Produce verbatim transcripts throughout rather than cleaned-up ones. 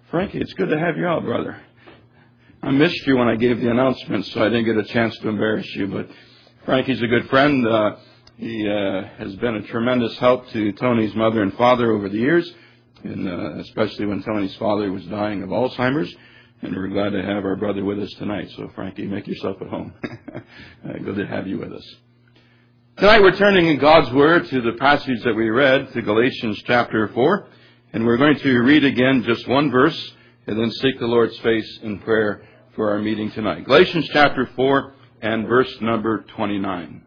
Frankie, it's good to have you out, brother. I missed you when I gave the announcement, so I didn't get a chance to embarrass you. But Frankie's a good friend. Uh, he uh, has been a tremendous help to Tony's mother and father over the years, and uh, especially when Tony's father was dying of Alzheimer's. And we're glad to have our brother with us tonight. So, Frankie, make yourself at home. uh, good to have you with us. Tonight we're turning in God's Word to the passage that we read, to Galatians chapter four. And we're going to read again just one verse and then seek the Lord's face in prayer for our meeting tonight. Galatians chapter four and verse number twenty-nine.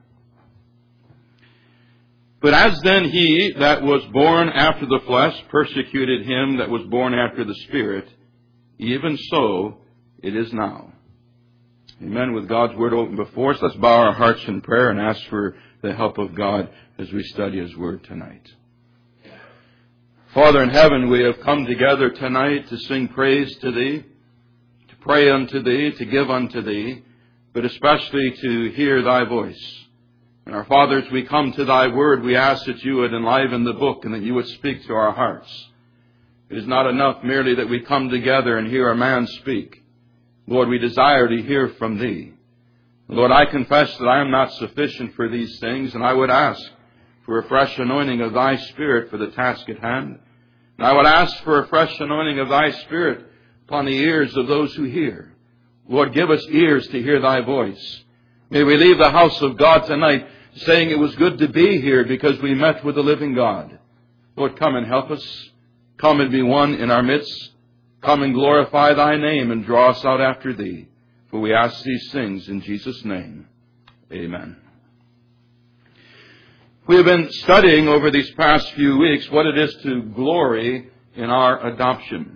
But as then he that was born after the flesh persecuted him that was born after the Spirit, even so it is now. Amen. With God's Word open before us, let's bow our hearts in prayer and ask for the help of God as we study His Word tonight. Father in heaven, we have come together tonight to sing praise to Thee, to pray unto Thee, to give unto Thee, but especially to hear Thy voice. And our Father, as we come to Thy Word, we ask that You would enliven the book and that You would speak to our hearts. It is not enough merely that we come together and hear a man speak. Lord, we desire to hear from Thee. Lord, I confess that I am not sufficient for these things, and I would ask for a fresh anointing of Thy Spirit for the task at hand. And I would ask for a fresh anointing of Thy Spirit upon the ears of those who hear. Lord, give us ears to hear Thy voice. May we leave the house of God tonight saying it was good to be here because we met with the living God. Lord, come and help us. Come and be one in our midst. Come and glorify Thy name and draw us out after Thee. For we ask these things in Jesus' name. Amen. We have been studying over these past few weeks what it is to glory in our adoption.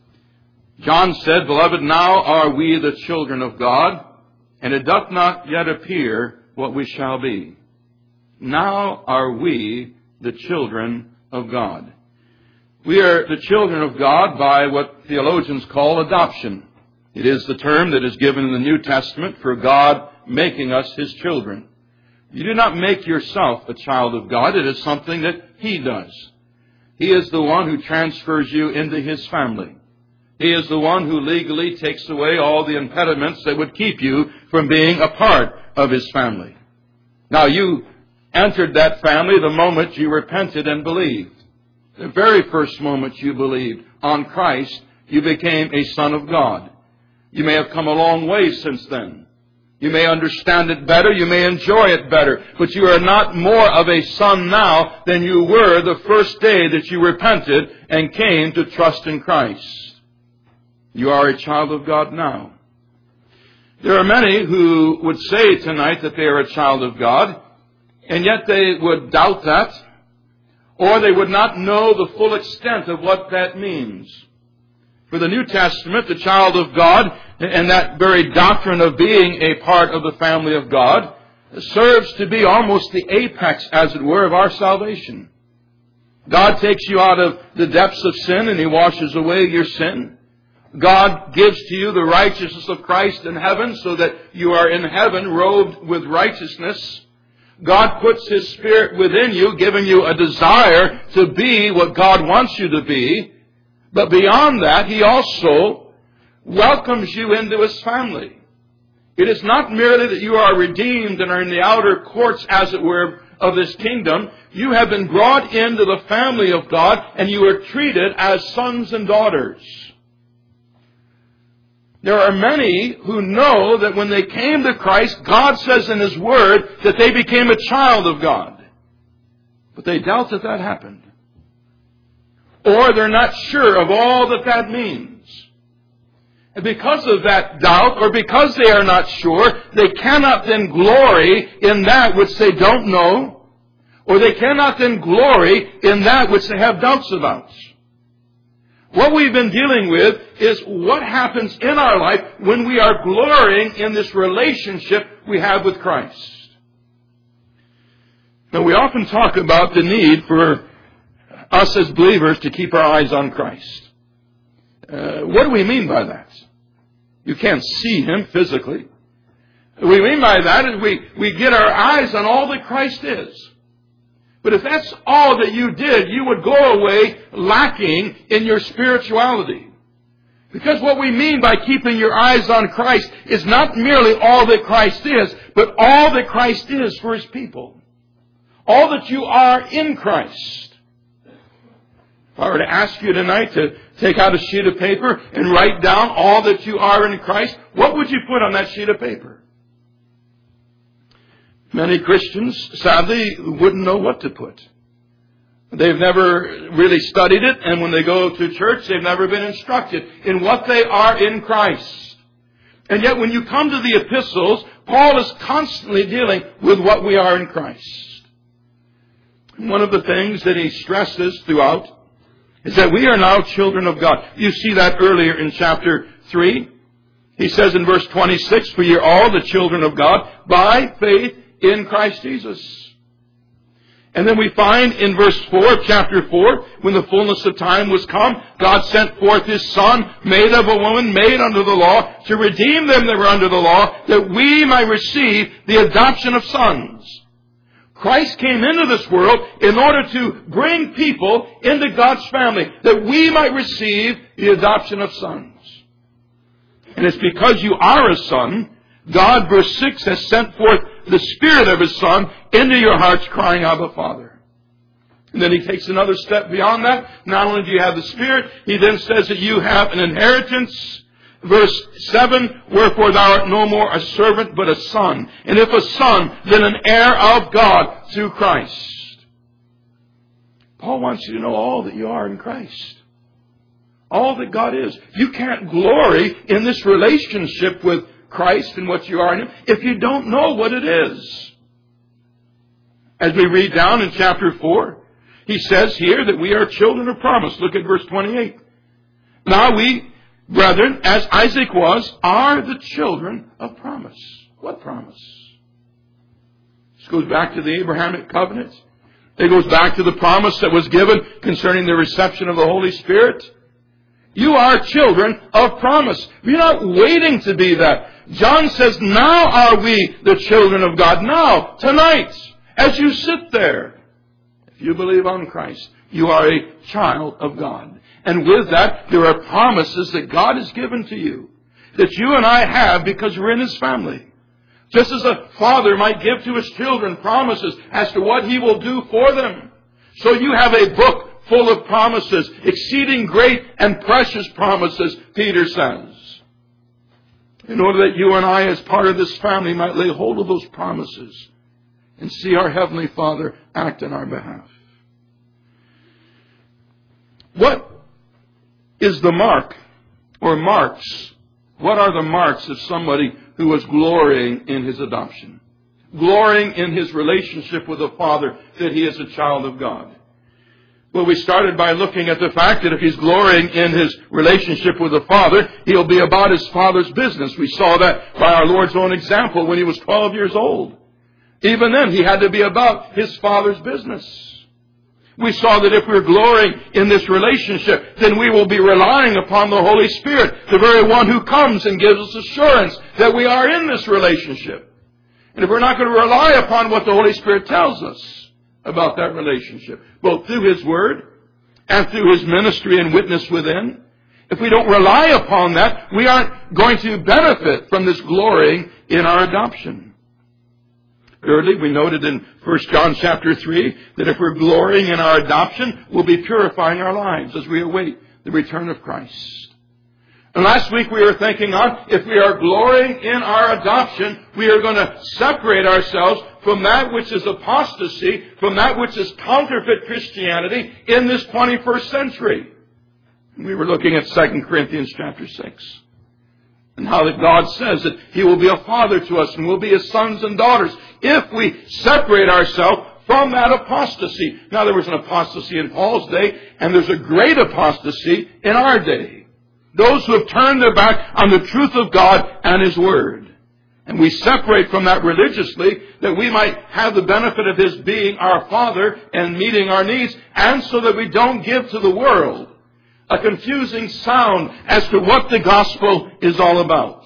John said, Beloved, now are we the children of God, and it doth not yet appear what we shall be. Now are we the children of God. We are the children of God by what theologians call adoption. It is the term that is given in the New Testament for God making us His children. You do not make yourself a child of God. It is something that He does. He is the one who transfers you into His family. He is the one who legally takes away all the impediments that would keep you from being a part of His family. Now, you entered that family the moment you repented and believed. The very first moment you believed on Christ, you became a son of God. You may have come a long way since then. You may understand it better. You may enjoy it better. But you are not more of a son now than you were the first day that you repented and came to trust in Christ. You are a child of God now. There are many who would say tonight that they are a child of God, and yet they would doubt that, or they would not know the full extent of what that means. For the New Testament, the child of God, and that very doctrine of being a part of the family of God, serves to be almost the apex, as it were, of our salvation. God takes you out of the depths of sin and He washes away your sin. God gives to you the righteousness of Christ in heaven so that you are in heaven robed with righteousness. God puts His Spirit within you, giving you a desire to be what God wants you to be. But beyond that, He also welcomes you into His family. It is not merely that you are redeemed and are in the outer courts, as it were, of this kingdom. You have been brought into the family of God, and you are treated as sons and daughters. There are many who know that when they came to Christ, God says in His Word that they became a child of God. But they doubt that that happened. Or they're not sure of all that that means. And because of that doubt, or because they are not sure, they cannot then glory in that which they don't know, or they cannot then glory in that which they have doubts about. What we've been dealing with is what happens in our life when we are glorying in this relationship we have with Christ. Now, we often talk about the need for us as believers to keep our eyes on Christ. Uh, what do we mean by that? You can't see Him physically. What we mean by that is we, we get our eyes on all that Christ is. But if that's all that you did, you would go away lacking in your spirituality. Because what we mean by keeping your eyes on Christ is not merely all that Christ is, but all that Christ is for His people. All that you are in Christ. If I were to ask you tonight to take out a sheet of paper and write down all that you are in Christ, what would you put on that sheet of paper? Many Christians, sadly, wouldn't know what to put. They've never really studied it, and when they go to church, they've never been instructed in what they are in Christ. And yet when you come to the epistles, Paul is constantly dealing with what we are in Christ. One of the things that he stresses throughout is that we are now children of God. You see that earlier in chapter three. He says in verse twenty-six, "For ye are all the children of God by faith in Christ Jesus." And then we find in verse four of chapter four, when the fullness of time was come, God sent forth His Son, made of a woman, made under the law, to redeem them that were under the law, that we might receive the adoption of sons. Christ came into this world in order to bring people into God's family, that we might receive the adoption of sons. And it's because you are a son, God, verse six, has sent forth the Spirit of His Son into your hearts, crying, "Abba, Father." And then he takes another step beyond that. Not only do you have the Spirit, he then says that you have an inheritance. Verse seven, "Wherefore thou art no more a servant, but a son. And if a son, then an heir of God through Christ." Paul wants you to know all that you are in Christ. All that God is. You can't glory in this relationship with Christ and what you are in Him if you don't know what it is. As we read down in chapter four, he says here that we are children of promise. Look at verse twenty-eight. "Now we, brethren, as Isaac was, are the children of promise." What promise? This goes back to the Abrahamic covenant. It goes back to the promise that was given concerning the reception of the Holy Spirit. You are children of promise. You're not waiting to be that. John says, now are we the children of God. Now, tonight, as you sit there, if you believe on Christ, you are a child of God. And with that, there are promises that God has given to you, that you and I have because we're in His family. Just as a father might give to his children promises as to what he will do for them. So you have a book full of promises, exceeding great and precious promises, Peter says. In order that you and I, as part of this family, might lay hold of those promises and see our Heavenly Father act on our behalf. What is the mark or marks? What are the marks of somebody who was glorying in his adoption? Glorying in his relationship with the Father, that he is a child of God. Well, we started by looking at the fact that if he's glorying in his relationship with the Father, he'll be about his Father's business. We saw that by our Lord's own example when he was twelve years old. Even then, he had to be about his Father's business. We saw that if we're glorying in this relationship, then we will be relying upon the Holy Spirit, the very one who comes and gives us assurance that we are in this relationship. And if we're not going to rely upon what the Holy Spirit tells us about that relationship, both through His Word and through His ministry and witness within, if we don't rely upon that, we aren't going to benefit from this glorying in our adoption. Thirdly, we noted in First John chapter three that if we're glorying in our adoption, we'll be purifying our lives as we await the return of Christ. And last week we were thinking on, if we are glorying in our adoption, we are going to separate ourselves from that which is apostasy, from that which is counterfeit Christianity in this twenty-first century. We were looking at Second Corinthians chapter six. And how that God says that He will be a father to us and we'll be His sons and daughters if we separate ourselves from that apostasy. Now, there was an apostasy in Paul's day, and there's a great apostasy in our day. Those who have turned their back on the truth of God and His Word. And we separate from that religiously that we might have the benefit of His being our Father and meeting our needs, and so that we don't give to the world a confusing sound as to what the gospel is all about.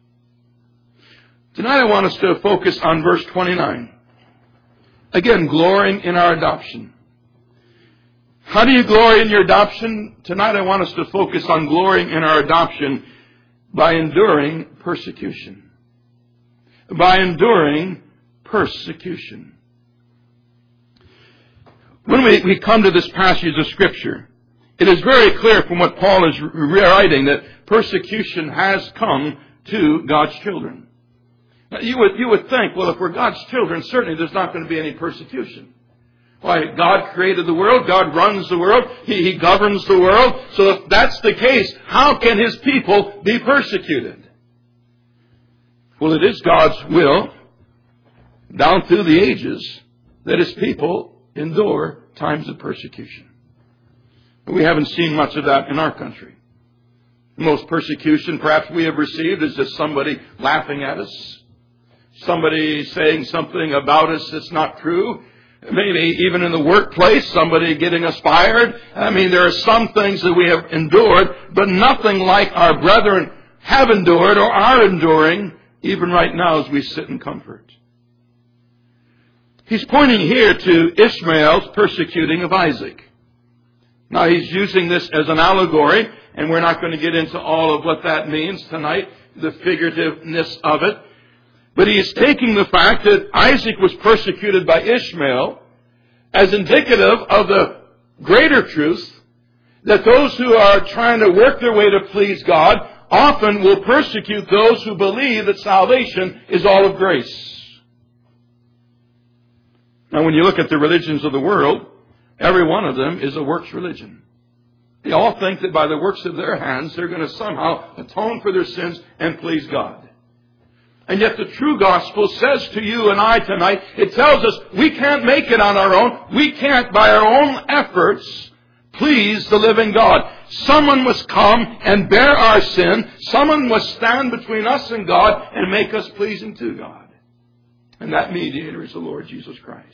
Tonight I want us to focus on verse twenty-nine. Again, glorying in our adoption. How do you glory in your adoption? Tonight I want us to focus on glorying in our adoption by enduring persecution. By enduring persecution. When we, we come to this passage of Scripture, it is very clear from what Paul is writing that persecution has come to God's children. Now, you would, you would think, well, if we're God's children, certainly there's not going to be any persecution. Why, God created the world, God runs the world, He, he governs the world. So if that's the case, how can His people be persecuted? Well, it is God's will, down through the ages, that His people endure times of persecution. We haven't seen much of that in our country. The most persecution perhaps we have received is just somebody laughing at us, somebody saying something about us that's not true. Maybe even in the workplace, somebody getting us fired. I mean, there are some things that we have endured, but nothing like our brethren have endured or are enduring, even right now as we sit in comfort. He's pointing here to Ishmael's persecuting of Isaac. Now, he's using this as an allegory, and we're not going to get into all of what that means tonight, the figurativeness of it. But he is taking the fact that Isaac was persecuted by Ishmael as indicative of the greater truth that those who are trying to work their way to please God often will persecute those who believe that salvation is all of grace. Now, when you look at the religions of the world, every one of them is a works religion. They all think that by the works of their hands, they're going to somehow atone for their sins and please God. And yet the true gospel says to you and I tonight, it tells us we can't make it on our own. We can't, by our own efforts, please the living God. Someone must come and bear our sin. Someone must stand between us and God and make us pleasing to God. And that mediator is the Lord Jesus Christ.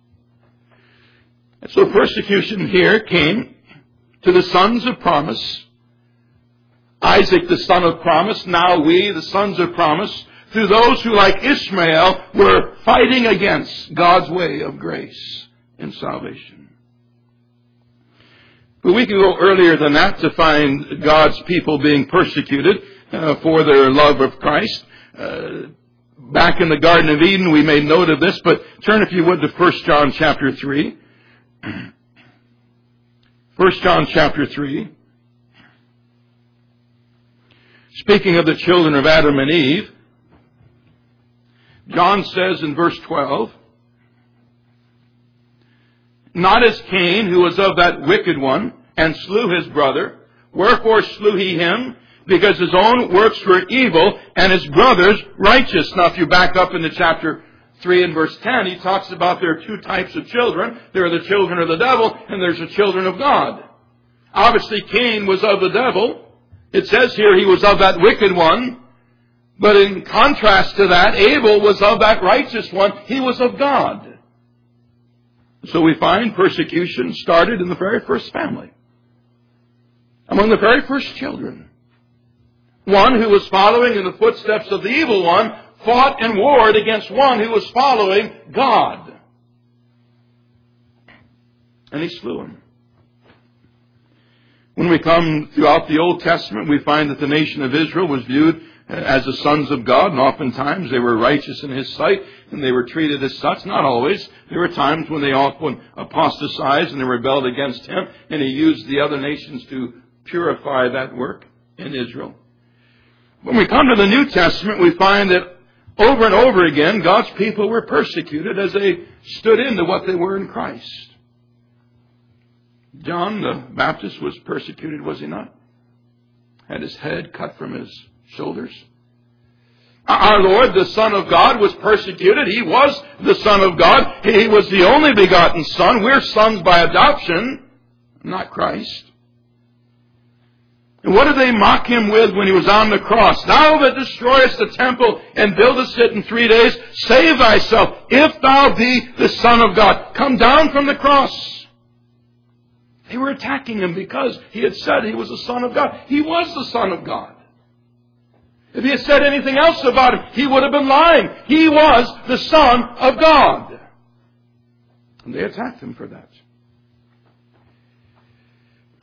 And so persecution here came to the sons of promise. Isaac, the son of promise. Now we, the sons of promise. To those who, like Ishmael, were fighting against God's way of grace and salvation. But we can go earlier than that to find God's people being persecuted uh, for their love of Christ. Uh, back in the Garden of Eden, we made note of this, but turn, if you would, to First John chapter three. First John chapter three. Speaking of the children of Adam and Eve, John says in verse twelve, not as Cain, who was of that wicked one, and slew his brother. Wherefore slew he him? Because his own works were evil, and his brother's righteous. Now if you back up into chapter three and verse ten, he talks about there are two types of children. There are the children of the devil, and there's the children of God. Obviously Cain was of the devil. It says here he was of that wicked one. But in contrast to that, Abel was of that righteous one. He was of God. So we find persecution started in the very first family. Among the very first children. One who was following in the footsteps of the evil one fought and warred against one who was following God. And he slew him. When we come throughout the Old Testament, we find that the nation of Israel was viewed as the sons of God, and oftentimes they were righteous in His sight, and they were treated as such. Not always. There were times when they often apostatized and they rebelled against Him, and He used the other nations to purify that work in Israel. When we come to the New Testament, we find that over and over again, God's people were persecuted as they stood into what they were in Christ. John the Baptist was persecuted, was he not? Had his head cut from his shoulders. Our Lord, the Son of God, was persecuted. He was the Son of God. He was the only begotten Son. We're sons by adoption, not Christ. And what did they mock Him with when He was on the cross? Thou that destroyest the temple and buildest it in three days, save thyself, if thou be the Son of God. Come down from the cross. They were attacking Him because He had said He was the Son of God. He was the Son of God. If He had said anything else about Him, He would have been lying. He was the Son of God. And they attacked Him for that.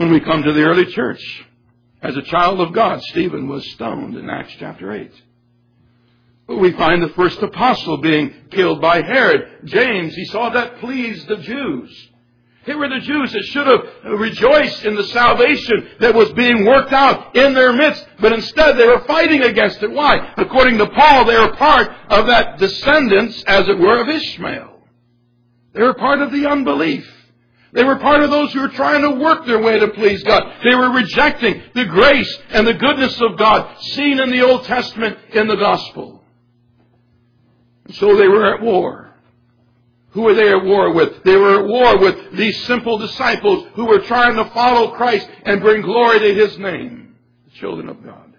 When we come to the early church, as a child of God, Stephen was stoned in Acts chapter eight. We find the first apostle being killed by Herod. James, he saw that pleased the Jews. Here were the Jews that should have rejoiced in the salvation that was being worked out in their midst, but instead they were fighting against it. Why? According to Paul, they were part of that descendants, as it were, of Ishmael. They were part of the unbelief. They were part of those who were trying to work their way to please God. They were rejecting the grace and the goodness of God seen in the Old Testament in the gospel. And so they were at war. Who were they at war with? They were at war with these simple disciples who were trying to follow Christ and bring glory to His name. The children of God.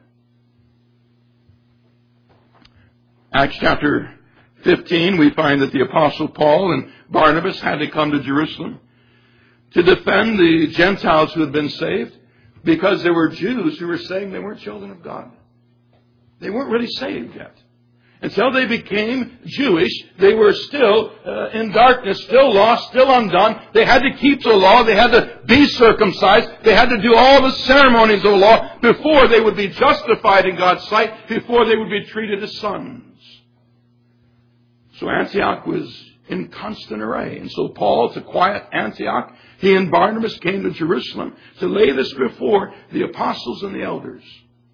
Acts chapter fifteen, we find that the Apostle Paul and Barnabas had to come to Jerusalem to defend the Gentiles who had been saved, because there were Jews who were saying they weren't children of God. They weren't really saved yet. Until they became Jewish, they were still uh, in darkness, still lost, still undone. They had to keep the law. They had to be circumcised. They had to do all the ceremonies of the law before they would be justified in God's sight, before they would be treated as sons. So Antioch was in constant array. And so Paul, to quiet Antioch, he and Barnabas came to Jerusalem to lay this before the apostles and the elders.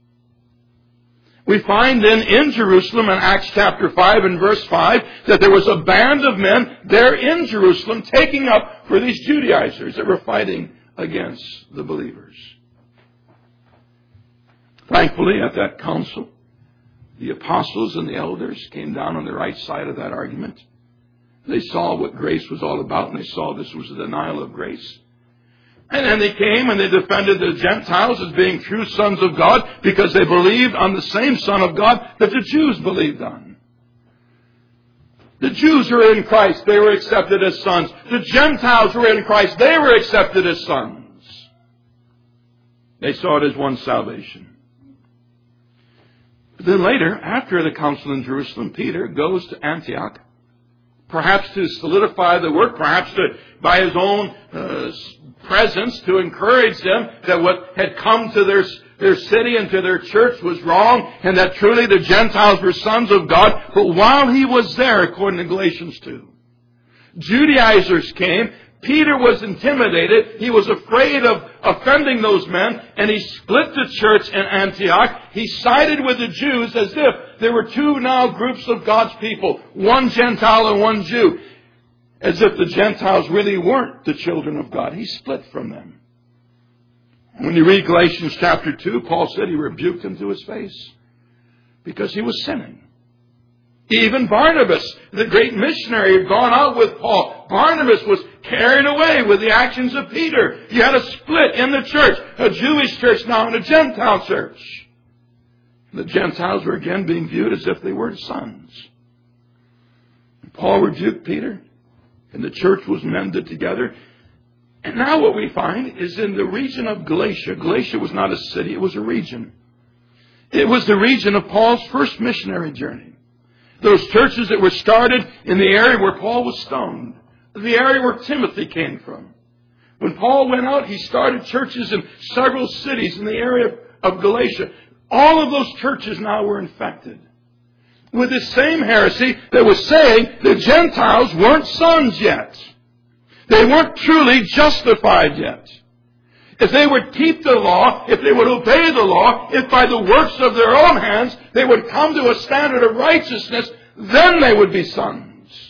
We find then in Jerusalem in Acts chapter five and verse five that there was a band of men there in Jerusalem taking up for these Judaizers that were fighting against the believers. Thankfully, at that council, the apostles and the elders came down on the right side of that argument. They saw what grace was all about, and they saw this was a denial of grace. And then they came and they defended the Gentiles as being true sons of God because they believed on the same Son of God that the Jews believed on. The Jews who were in Christ, they were accepted as sons. The Gentiles who were in Christ, they were accepted as sons. They saw it as one salvation. But then later, after the council in Jerusalem, Peter goes to Antioch, perhaps to solidify the work, perhaps to, by his own uh, presence, to encourage them that what had come to their, their city and to their church was wrong, and that truly the Gentiles were sons of God. But while he was there, according to Galatians two, Judaizers came. Peter was intimidated. He was afraid of offending those men, and he split the church in Antioch. He sided with the Jews as if there were two now groups of God's people, one Gentile and one Jew, as if the Gentiles really weren't the children of God. He split from them. When you read Galatians chapter two, Paul said he rebuked him to his face because he was sinning. Even Barnabas, the great missionary, had gone out with Paul. Barnabas was carried away with the actions of Peter. You had a split in the church, a Jewish church now and a Gentile church. The Gentiles were again being viewed as if they weren't sons. Paul rebuked Peter, and the church was mended together. And now what we find is in the region of Galatia. Galatia was not a city, it was a region. It was the region of Paul's first missionary journey. Those churches that were started in the area where Paul was stoned. The area where Timothy came from. When Paul went out, he started churches in several cities in the area of Galatia. All of those churches now were infected with this same heresy that was saying the Gentiles weren't sons yet. They weren't truly justified yet. If they would keep the law, if they would obey the law, if by the works of their own hands they would come to a standard of righteousness, then they would be sons.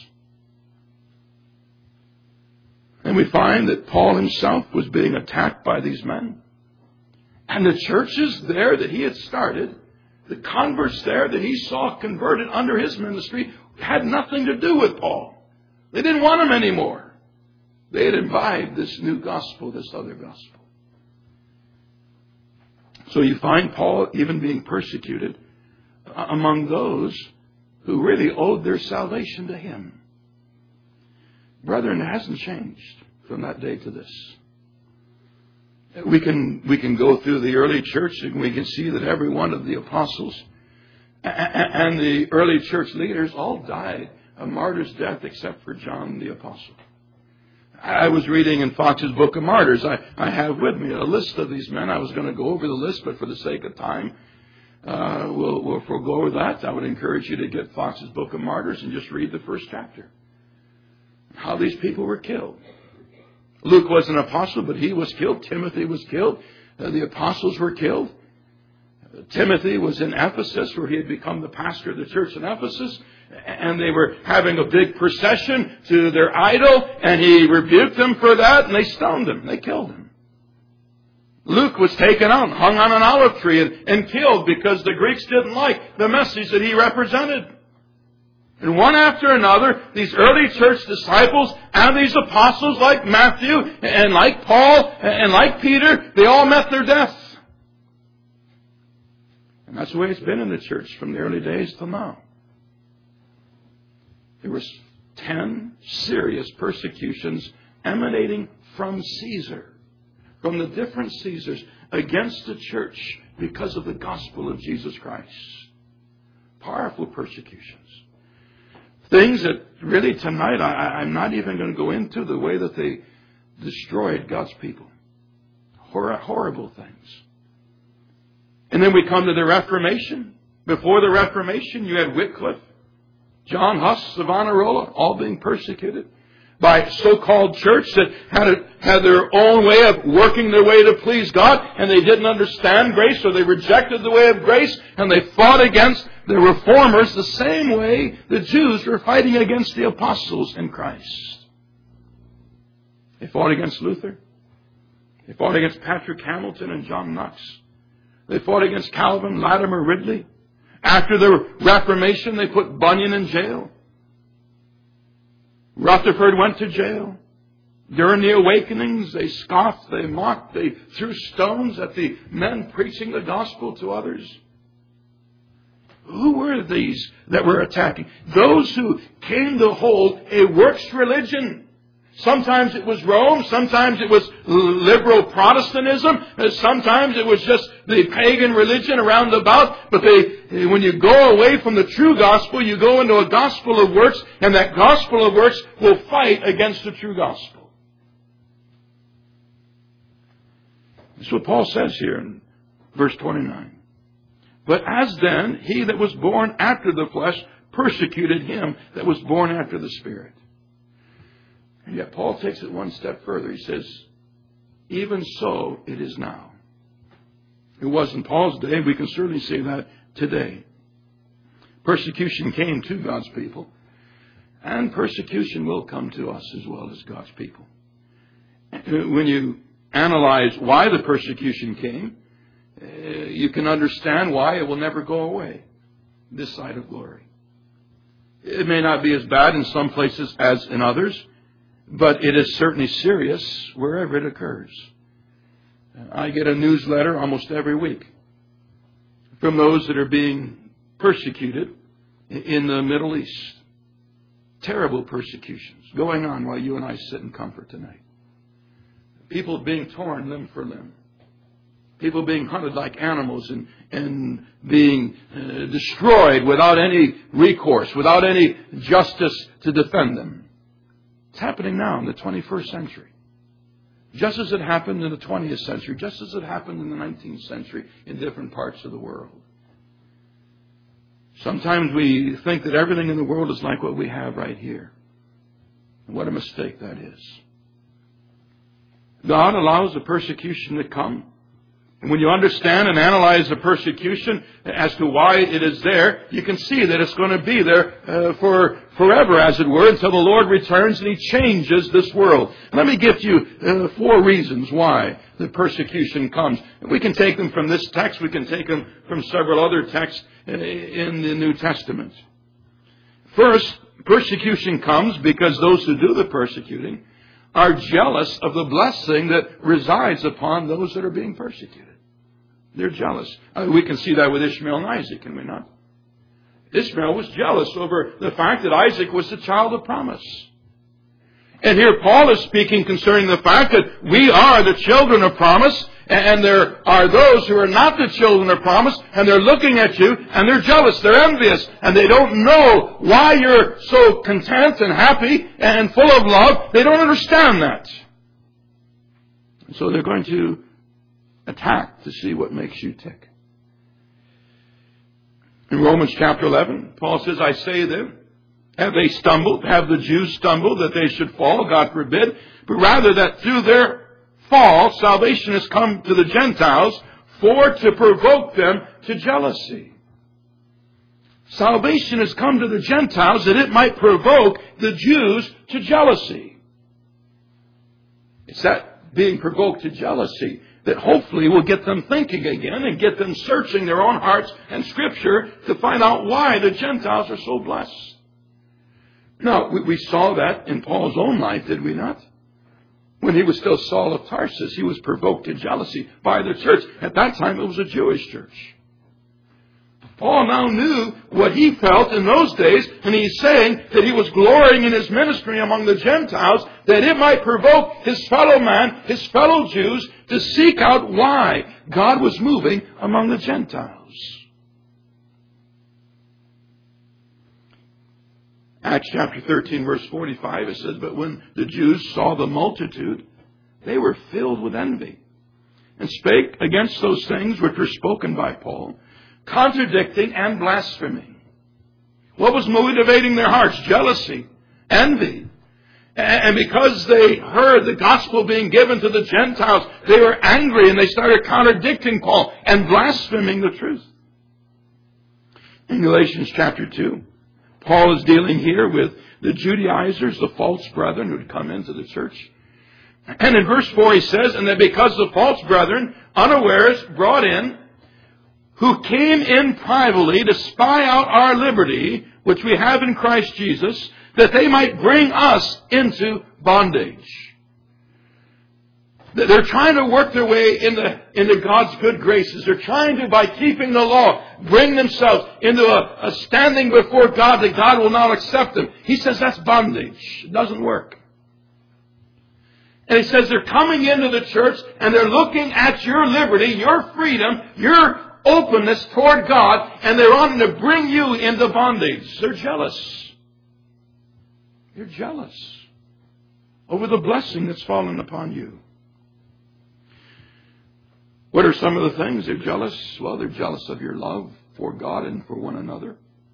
And we find that Paul himself was being attacked by these men. And the churches there that he had started, the converts there that he saw converted under his ministry, had nothing to do with Paul. They didn't want him anymore. They had imbibed this new gospel, this other gospel. So you find Paul even being persecuted among those who really owed their salvation to him. Brethren, it hasn't changed from that day to this. We can, we can go through the early church and we can see that every one of the apostles and the early church leaders all died a martyr's death except for John the Apostle. I was reading in Fox's Book of Martyrs. I, I have with me a list of these men. I was going to go over the list, but for the sake of time, uh, we'll, we'll forego that. I would encourage you to get Fox's Book of Martyrs and just read the first chapter. How these people were killed. Luke was an apostle, but he was killed. Timothy was killed. Uh, the apostles were killed. Uh, Timothy was in Ephesus, where he had become the pastor of the church in Ephesus. And they were having a big procession to their idol, and he rebuked them for that, and they stoned him. They killed him. Luke was taken out, hung on an olive tree, and, and killed because the Greeks didn't like the message that he represented. And one after another, these early church disciples and these apostles like Matthew and like Paul and like Peter, they all met their death. And that's the way it's been in the church from the early days till now. There was ten serious persecutions emanating from Caesar, from the different Caesars, against the church because of the gospel of Jesus Christ. Powerful persecutions. Things that really tonight I, I'm not even going to go into the way that they destroyed God's people. Hor- horrible things. And then we come to the Reformation. Before the Reformation, you had Wycliffe, John Huss, Savonarola, all being persecuted by so-called church that had, a, had their own way of working their way to please God, and they didn't understand grace, or they rejected the way of grace, and they fought against the reformers the same way the Jews were fighting against the apostles in Christ. They fought against Luther. They fought against Patrick Hamilton and John Knox. They fought against Calvin, Latimer, Ridley. After the Reformation, they put Bunyan in jail. Rutherford went to jail. During the awakenings, they scoffed, they mocked, they threw stones at the men preaching the gospel to others. Who were these that were attacking? Those who came to hold a works religion. Sometimes it was Rome, sometimes it was liberal Protestantism, sometimes it was just the pagan religion around about. But they, when you go away from the true gospel, you go into a gospel of works, and that gospel of works will fight against the true gospel. That's what Paul says here in verse twenty-nine. But as then, he that was born after the flesh persecuted him that was born after the Spirit. And yet Paul takes it one step further. He says, even so it is now. It was in Paul's day. We can certainly say that today. Persecution came to God's people. And persecution will come to us as well as God's people. When you analyze why the persecution came, you can understand why it will never go away this side of glory. It may not be as bad in some places as in others, but it is certainly serious wherever it occurs. I get a newsletter almost every week from those that are being persecuted in the Middle East. Terrible persecutions going on while you and I sit in comfort tonight. People being torn limb for limb. People being hunted like animals and, and being uh, destroyed without any recourse, without any justice to defend them. It's happening now in the twenty-first century. Just as it happened in the twentieth century, just as it happened in the nineteenth century in different parts of the world. Sometimes we think that everything in the world is like what we have right here. And what a mistake that is. God allows the persecution to come. And when you understand and analyze the persecution as to why it is there, you can see that it's going to be there uh, for forever, as it were, until the Lord returns and He changes this world. Let me give you uh, four reasons why the persecution comes. We can take them from this text. We can take them from several other texts in the New Testament. First, persecution comes because those who do the persecuting are jealous of the blessing that resides upon those that are being persecuted. They're jealous. Uh, we can see that with Ishmael and Isaac, can we not? Ishmael was jealous over the fact that Isaac was the child of promise. And here Paul is speaking concerning the fact that we are the children of promise, And there are those who are not the children of promise, and they're looking at you, and they're jealous, they're envious, and they don't know why you're so content and happy and full of love. They don't understand that. So they're going to attack to see what makes you tick. In Romans chapter eleven, Paul says, I say then, have they stumbled? Have the Jews stumbled that they should fall? God forbid. But rather that through their fall, salvation has come to the Gentiles for to provoke them to jealousy. Salvation has come to the Gentiles that it might provoke the Jews to jealousy. It's that being provoked to jealousy that hopefully will get them thinking again and get them searching their own hearts and Scripture to find out why the Gentiles are so blessed. Now, we, we saw that in Paul's own life, did we not? When he was still Saul of Tarsus, he was provoked to jealousy by the church. At that time, it was a Jewish church. Paul now knew what he felt in those days, and he's saying that he was glorying in his ministry among the Gentiles, that it might provoke his fellow man, his fellow Jews, to seek out why God was moving among the Gentiles. Acts chapter thirteen, verse forty-five, it says, but when the Jews saw the multitude, they were filled with envy, and spake against those things which were spoken by Paul, contradicting and blaspheming. What was motivating their hearts? Jealousy, envy. And because they heard the gospel being given to the Gentiles, they were angry and they started contradicting Paul and blaspheming the truth. In Galatians chapter two, Paul is dealing here with the Judaizers, the false brethren who had come into the church. And in verse four he says, and that because the false brethren, unawares, brought in, who came in privately to spy out our liberty, which we have in Christ Jesus, that they might bring us into bondage. They're trying to work their way into, into God's good graces. They're trying to, by keeping the law, bring themselves into a, a standing before God that God will not accept them. He says that's bondage. It doesn't work. And he says they're coming into the church and they're looking at your liberty, your freedom, your openness toward God, and they're wanting to bring you into bondage. They're jealous. You're jealous over the blessing that's fallen upon you. What are some of the things they're jealous? Well, they're jealous of your love for God and for one another.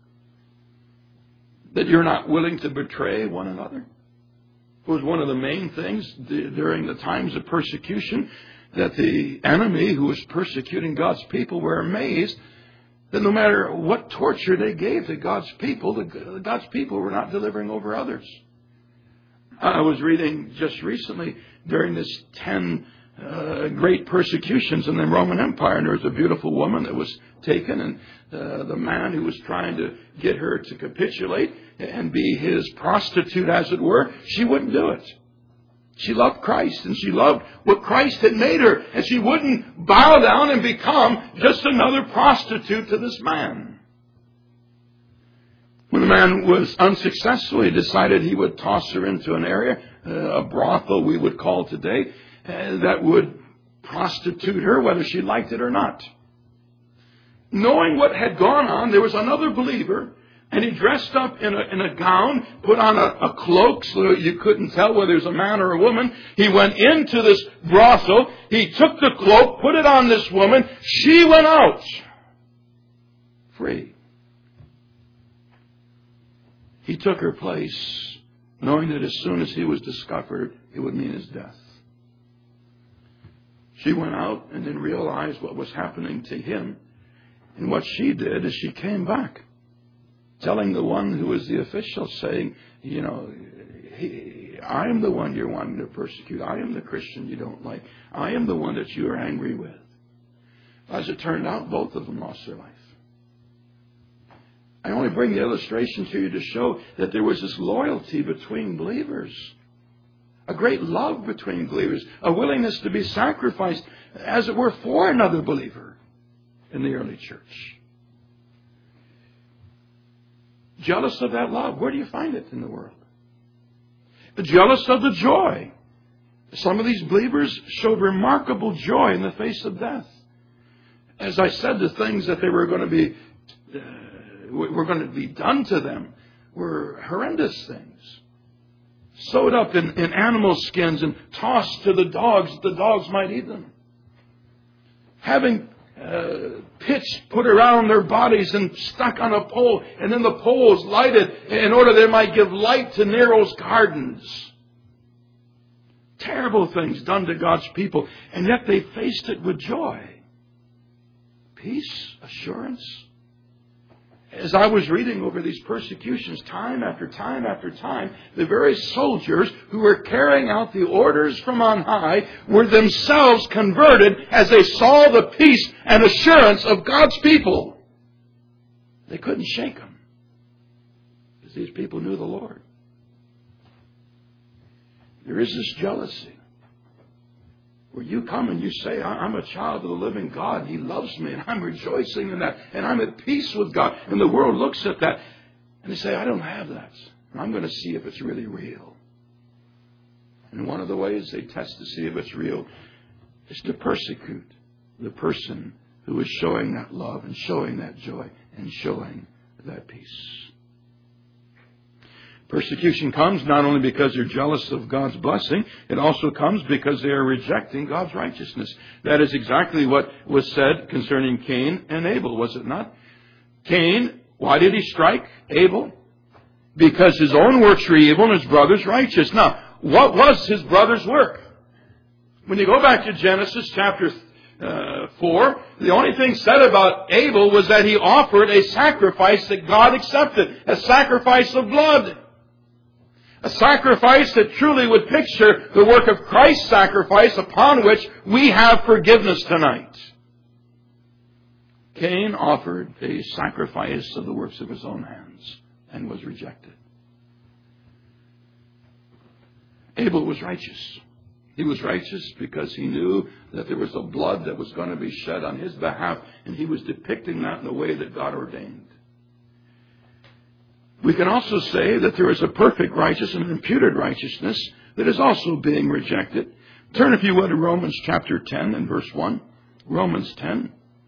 That you're not willing to betray one another. It was one of the main things during the times of persecution, that the enemy who was persecuting God's people were amazed that no matter what torture they gave to God's people, the God's people were not delivering over others. I was reading just recently during this ten uh, great persecutions in the Roman Empire, and there was a beautiful woman that was taken, and uh, the man who was trying to get her to capitulate and be his prostitute, as it were, she wouldn't do it. She loved Christ, and she loved what Christ had made her, and she wouldn't bow down and become just another prostitute to this man. When the man was unsuccessful, he decided he would toss her into an area, uh, a brothel we would call today, uh, that would prostitute her whether she liked it or not. Knowing what had gone on, there was another believer, and he dressed up in a, in a gown, put on a, a cloak so that you couldn't tell whether it was a man or a woman. He went into this brothel. He took the cloak, put it on this woman. She went out free. He took her place, knowing that as soon as he was discovered, it would mean his death. She went out and then realized what was happening to him. And what she did is she came back, telling the one who was the official, saying, you know, he, I am the one you're wanting to persecute. I am the Christian you don't like. I am the one that you are angry with. As it turned out, both of them lost their life. I only bring the illustration to you to show that there was this loyalty between believers. A great love between believers. A willingness to be sacrificed, as it were, for another believer in the early church. Jealous of that love. Where do you find it in the world? Jealous of the joy Some of these believers showed remarkable joy in the face of death. As I said, the things that they were going to be, uh, were going to be done to them were horrendous things. Sewed up in, in animal skins and tossed to the dogs, that the dogs might eat them. Having uh, pitch put around their bodies and stuck on a pole, and then the poles lighted in order they might give light to Nero's gardens. Terrible things done to God's people, and yet they faced it with joy. Peace, assurance. As I was reading over these persecutions time after time after time, the very soldiers who were carrying out the orders from on high were themselves converted as they saw the peace and assurance of God's people. They couldn't shake them because these people knew the Lord. There is this jealousy where you come and you say, I'm a child of the living God, and He loves me, and I'm rejoicing in that, and I'm at peace with God. And the world looks at that, and they say, I don't have that. And I'm going to see if it's really real. And one of the ways they test to see if it's real is to persecute the person who is showing that love and showing that joy and showing that peace. Persecution comes not only because they're jealous of God's blessing, it also comes because they are rejecting God's righteousness. That is exactly what was said concerning Cain and Abel, was it not? Cain, why did he strike Abel? Because his own works were evil and his brother's righteous. Now, what was his brother's work? When you go back to Genesis chapter uh, four, the only thing said about Abel was that he offered a sacrifice that God accepted, a sacrifice of blood. A sacrifice that truly would picture the work of Christ's sacrifice upon which we have forgiveness tonight. Cain offered a sacrifice of the works of his own hands and was rejected. Abel was righteous. He was righteous because he knew that there was a blood that was going to be shed on his behalf, and he was depicting that in the way that God ordained. We can also say that there is a perfect righteousness and an imputed righteousness that is also being rejected. Turn, if you would, to Romans chapter ten and verse one. Romans ten.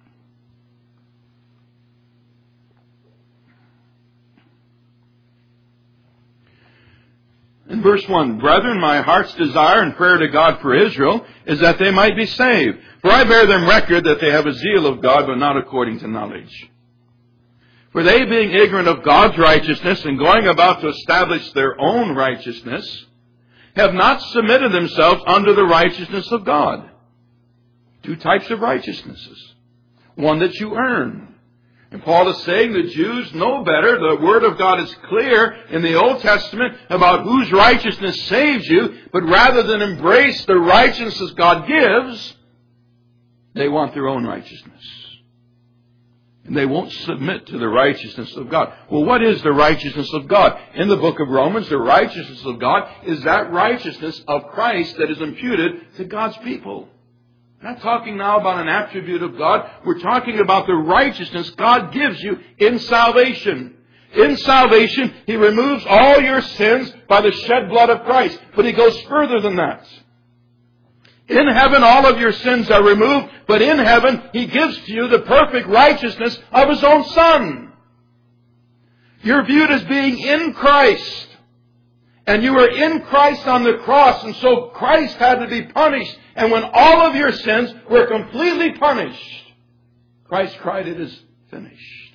In verse one, Brethren, my heart's desire and prayer to God for Israel is that they might be saved. For I bear them record that they have a zeal of God, but not according to knowledge. For they, being ignorant of God's righteousness and going about to establish their own righteousness, have not submitted themselves unto the righteousness of God. Two types of righteousnesses. One that you earn. And Paul is saying the Jews know better. The Word of God is clear in the Old Testament about whose righteousness saves you. But rather than embrace the righteousness God gives, they want their own righteousness. And they won't submit to the righteousness of God. Well, what is the righteousness of God? In the book of Romans, the righteousness of God is that righteousness of Christ that is imputed to God's people. We're not talking now about an attribute of God. We're talking about the righteousness God gives you in salvation. In salvation, He removes all your sins by the shed blood of Christ. But He goes further than that. In heaven, all of your sins are removed, but in heaven, He gives to you the perfect righteousness of His own Son. You're viewed as being in Christ. And you were in Christ on the cross, and so Christ had to be punished. And when all of your sins were completely punished, Christ cried, it is finished.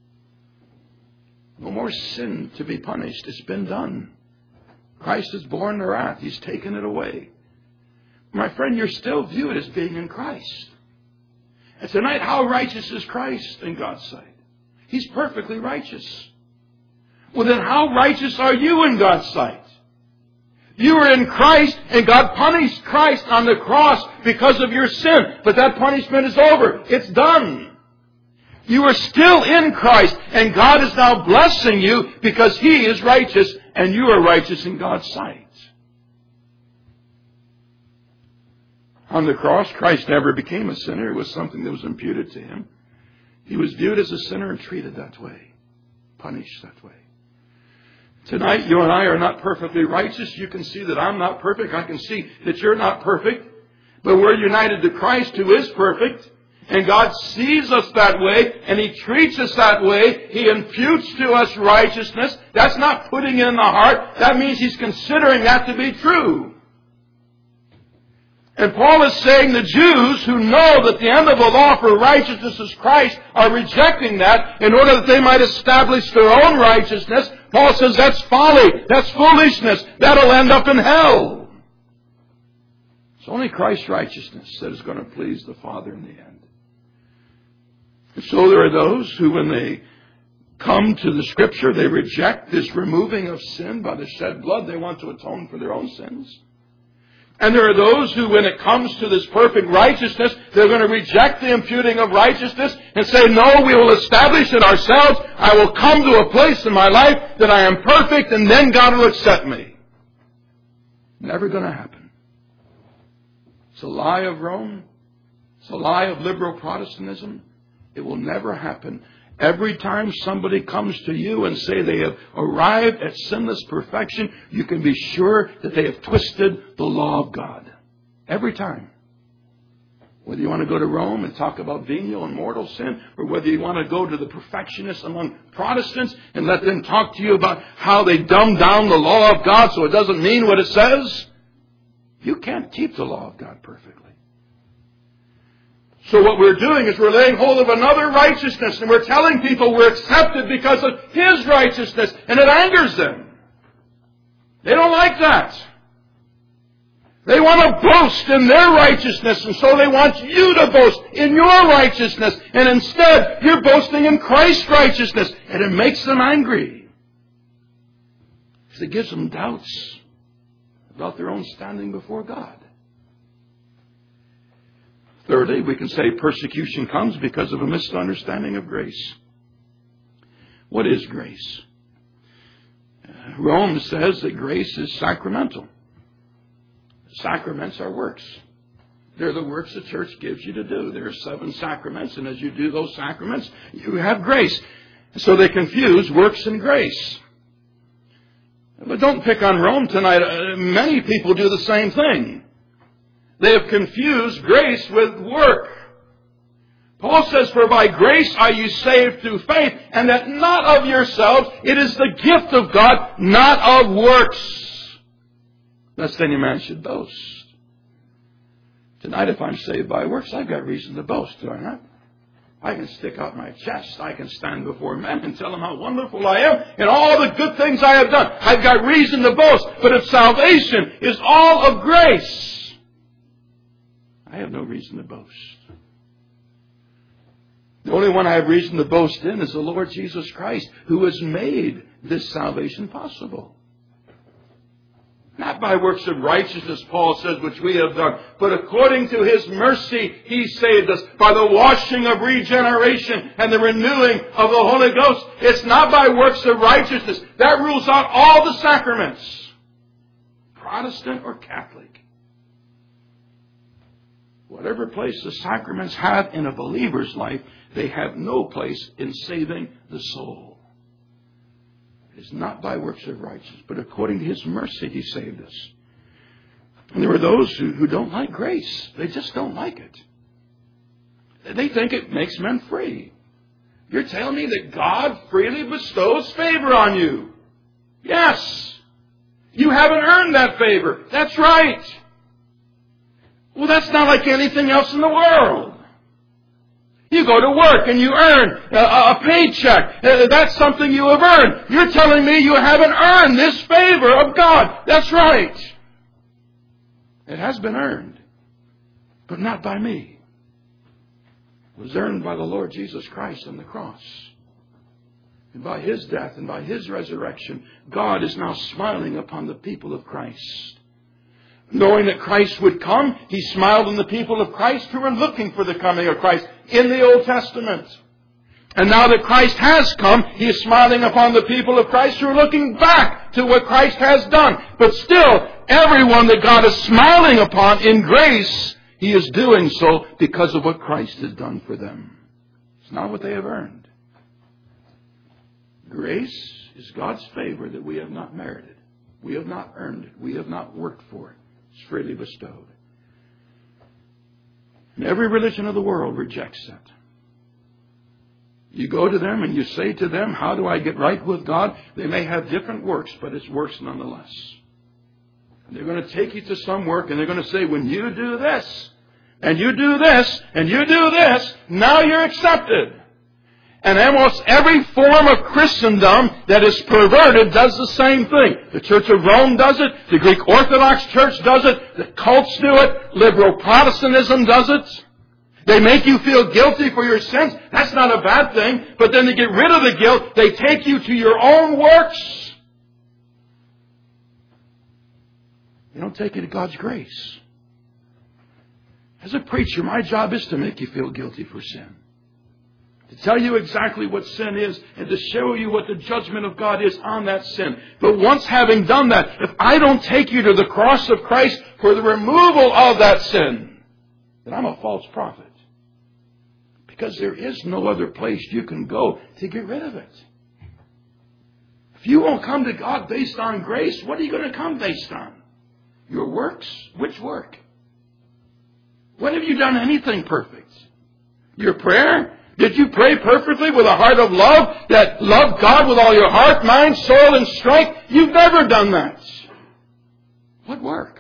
No more sin to be punished. It's been done. Christ has borne the wrath. He's taken it away. My friend, you're still viewed as being in Christ. And tonight, how righteous is Christ in God's sight? He's perfectly righteous. Well, then how righteous are you in God's sight? You were in Christ, and God punished Christ on the cross because of your sin. But that punishment is over. It's done. You are still in Christ, and God is now blessing you because He is righteous, and you are righteous in God's sight. On the cross, Christ never became a sinner. It was something that was imputed to Him. He was viewed as a sinner and treated that way, punished that way. Tonight, you and I are not perfectly righteous. You can see that I'm not perfect. I can see that you're not perfect. But we're united to Christ, who is perfect. And God sees us that way, and He treats us that way. He imputes to us righteousness. That's not putting it in the heart. That means He's considering that to be true. And Paul is saying the Jews who know that the end of the law for righteousness is Christ are rejecting that in order that they might establish their own righteousness. Paul says that's folly. That's foolishness. That'll end up in hell. It's only Christ's righteousness that is going to please the Father in the end. And so there are those who, when they come to the Scripture, they reject this removing of sin by the shed blood. They want to atone for their own sins. And there are those who, when it comes to this perfect righteousness, they're going to reject the imputing of righteousness and say, no, we will establish it ourselves. I will come to a place in my life that I am perfect, and then God will accept me. Never going to happen. It's a lie of Rome. It's a lie of liberal Protestantism. It will never happen. Every time somebody comes to you and say they have arrived at sinless perfection, you can be sure that they have twisted the law of God. Every time. Whether you want to go to Rome and talk about venial and mortal sin, or whether you want to go to the perfectionists among Protestants and let them talk to you about how they dumb down the law of God so it doesn't mean what it says, you can't keep the law of God perfectly. So what we're doing is we're laying hold of another righteousness, and we're telling people we're accepted because of His righteousness, and it angers them. They don't like that. They want to boast in their righteousness, and so they want you to boast in your righteousness, and instead you're boasting in Christ's righteousness, and it makes them angry. Because it gives them doubts about their own standing before God. Thirdly, we can say persecution comes because of a misunderstanding of grace. What is grace? Rome says that grace is sacramental. Sacraments are works. They're the works the church gives you to do. There are seven sacraments, and as you do those sacraments, you have grace. So they confuse works and grace. But don't pick on Rome tonight. Uh, many people do the same thing. They have confused grace with work. Paul says, for by grace are you saved through faith, and that not of yourselves, it is the gift of God, not of works, lest any man should boast. Tonight, if I'm saved by works, I've got reason to boast, do I not? I can stick out my chest. I can stand before men and tell them how wonderful I am and all the good things I have done. I've got reason to boast. But if salvation is all of grace, I have no reason to boast. The only one I have reason to boast in is the Lord Jesus Christ, who has made this salvation possible. Not by works of righteousness, Paul says, which we have done, but according to His mercy, He saved us by the washing of regeneration and the renewing of the Holy Ghost. It's not by works of righteousness. That rules out all the sacraments, Protestant or Catholic. Whatever place the sacraments have in a believer's life, they have no place in saving the soul. It is not by works of righteousness, but according to His mercy He saved us. And there are those who, who don't like grace. They just don't like it. They think it makes men free. You're telling me that God freely bestows favor on you. Yes. You haven't earned that favor. That's right. Well, that's not like anything else in the world. You go to work and you earn a, a paycheck. That's something you have earned. You're telling me you haven't earned this favor of God. That's right. It has been earned, but not by me. It was earned by the Lord Jesus Christ on the cross. And by His death and by His resurrection, God is now smiling upon the people of Christ. Knowing that Christ would come, He smiled on the people of Christ who were looking for the coming of Christ in the Old Testament. And now that Christ has come, He is smiling upon the people of Christ who are looking back to what Christ has done. But still, everyone that God is smiling upon in grace, He is doing so because of what Christ has done for them. It's not what they have earned. Grace is God's favor that we have not merited. We have not earned it. We have not worked for it. It's freely bestowed. And every religion of the world rejects that. You go to them and you say to them, how do I get right with God? They may have different works, but it's works nonetheless. And they're going to take you to some work and they're going to say, when you do this, and you do this, and you do this, now you're accepted. And almost every form of Christendom that is perverted does the same thing. The Church of Rome does it. The Greek Orthodox Church does it. The cults do it. Liberal Protestantism does it. They make you feel guilty for your sins. That's not a bad thing. But then to get rid of the guilt, they take you to your own works. They don't take you to God's grace. As a preacher, my job is to make you feel guilty for sin. To tell you exactly what sin is and to show you what the judgment of God is on that sin. But once having done that, if I don't take you to the cross of Christ for the removal of that sin, then I'm a false prophet. Because there is no other place you can go to get rid of it. If you won't come to God based on grace, what are you going to come based on? Your works? Which work? When have you done anything perfect? Your prayer? Did you pray perfectly with a heart of love that loved God with all your heart, mind, soul, and strength? You've never done that. What work?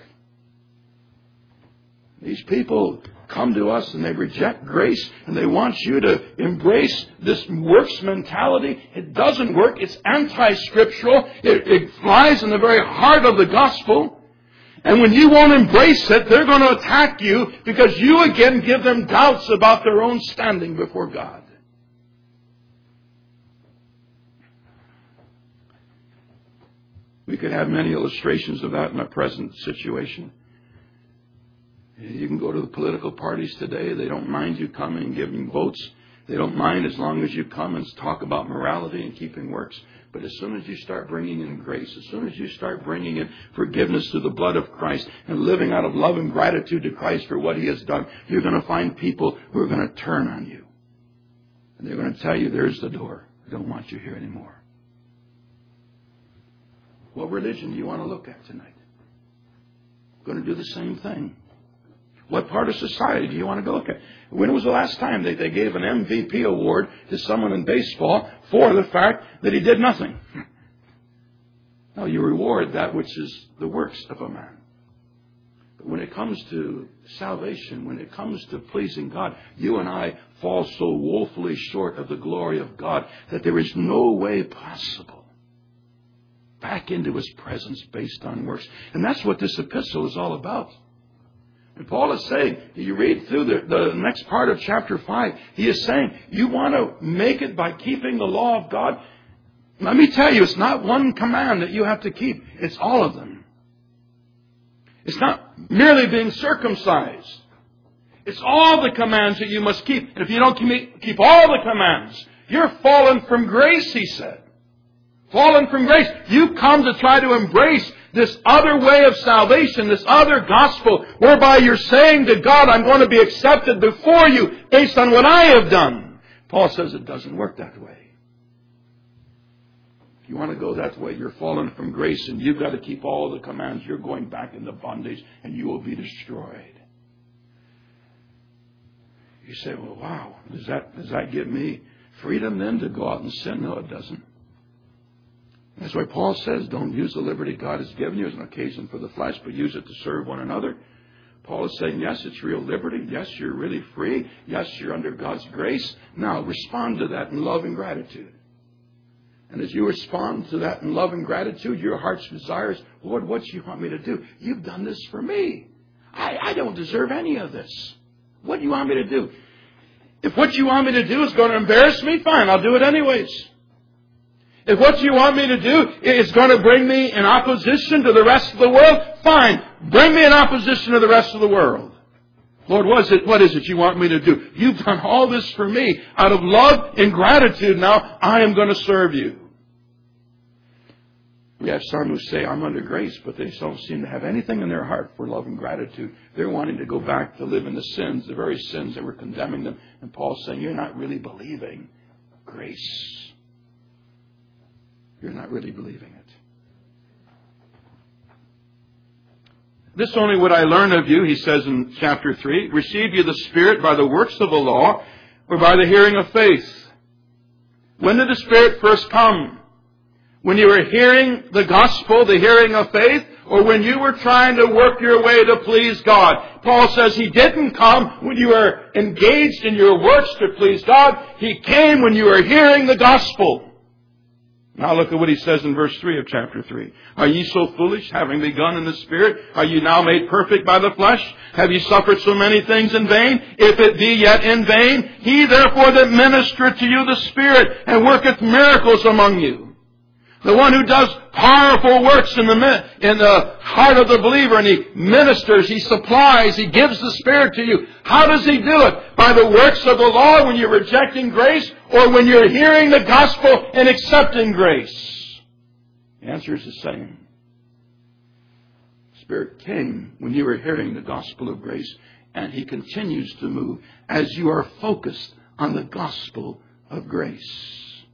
These people come to us and they reject grace and they want you to embrace this works mentality. It doesn't work. It's anti-scriptural. It, it flies in the very heart of the gospel. And when you won't embrace it, they're going to attack you because you again give them doubts about their own standing before God. We could have many illustrations of that in our present situation. You can go to the political parties today. They don't mind you coming and giving votes. They don't mind as long as you come and talk about morality and keeping works. But as soon as you start bringing in grace, as soon as you start bringing in forgiveness through the blood of Christ and living out of love and gratitude to Christ for what He has done, you're going to find people who are going to turn on you. And they're going to tell you, there's the door. I don't want you here anymore. What religion do you want to look at tonight? Going to do the same thing. What part of society do you want to go look at? When was the last time they, they gave an M V P award to someone in baseball for the fact that he did nothing? No, you reward that which is the works of a man. But when it comes to salvation, when it comes to pleasing God, you and I fall so woefully short of the glory of God that there is no way possible back into His presence based on works. And that's what this epistle is all about. And Paul is saying, you read through the, the next part of chapter five, he is saying, you want to make it by keeping the law of God? Let me tell you, it's not one command that you have to keep. It's all of them. It's not merely being circumcised. It's all the commands that you must keep. And if you don't keep all the commands, you're fallen from grace, he said. Fallen from grace. You come to try to embrace this other way of salvation, this other gospel, whereby you're saying to God, I'm going to be accepted before you based on what I have done. Paul says it doesn't work that way. If you want to go that way, you're fallen from grace and you've got to keep all the commands. You're going back into bondage and you will be destroyed. You say, well, wow, does that, does that give me freedom then to go out and sin? No, it doesn't. That's why Paul says, don't use the liberty God has given you as an occasion for the flesh, but use it to serve one another. Paul is saying, yes, it's real liberty. Yes, you're really free. Yes, you're under God's grace. Now, respond to that in love and gratitude. And as you respond to that in love and gratitude, your heart's desires, Lord, what do you want me to do? You've done this for me. I, I don't deserve any of this. What do you want me to do? If what you want me to do is going to embarrass me, fine, I'll do it anyways. If what you want me to do is going to bring me in opposition to the rest of the world, fine. Bring me in opposition to the rest of the world. Lord, what is it, what is it you want me to do? You've done all this for me. Out of love and gratitude now, I am going to serve you. We have some who say, I'm under grace, but they don't seem to have anything in their heart for love and gratitude. They're wanting to go back to live in the sins, the very sins that were condemning them. And Paul's saying, you're not really believing grace. you're not really believing it. This only would I learn of you, he says in chapter three, receive you the Spirit by the works of the law or by the hearing of faith. When did the Spirit first come? When you were hearing the gospel, the hearing of faith, or when you were trying to work your way to please God? Paul says he didn't come when you were engaged in your works to please God. He came when you were hearing the gospel. Now look at what he says in verse three of chapter three. Are ye so foolish, having begun in the Spirit? Are you now made perfect by the flesh? Have ye suffered so many things in vain? If it be yet in vain, he therefore that ministereth to you the Spirit and worketh miracles among you. The one who does powerful works in the, in the heart of the believer, and he ministers, he supplies, he gives the Spirit to you. How does he do it? By the works of the law when you're rejecting grace, or when you're hearing the gospel and accepting grace? The answer is the same. The Spirit came when you were hearing the gospel of grace, and he continues to move as you are focused on the gospel of grace.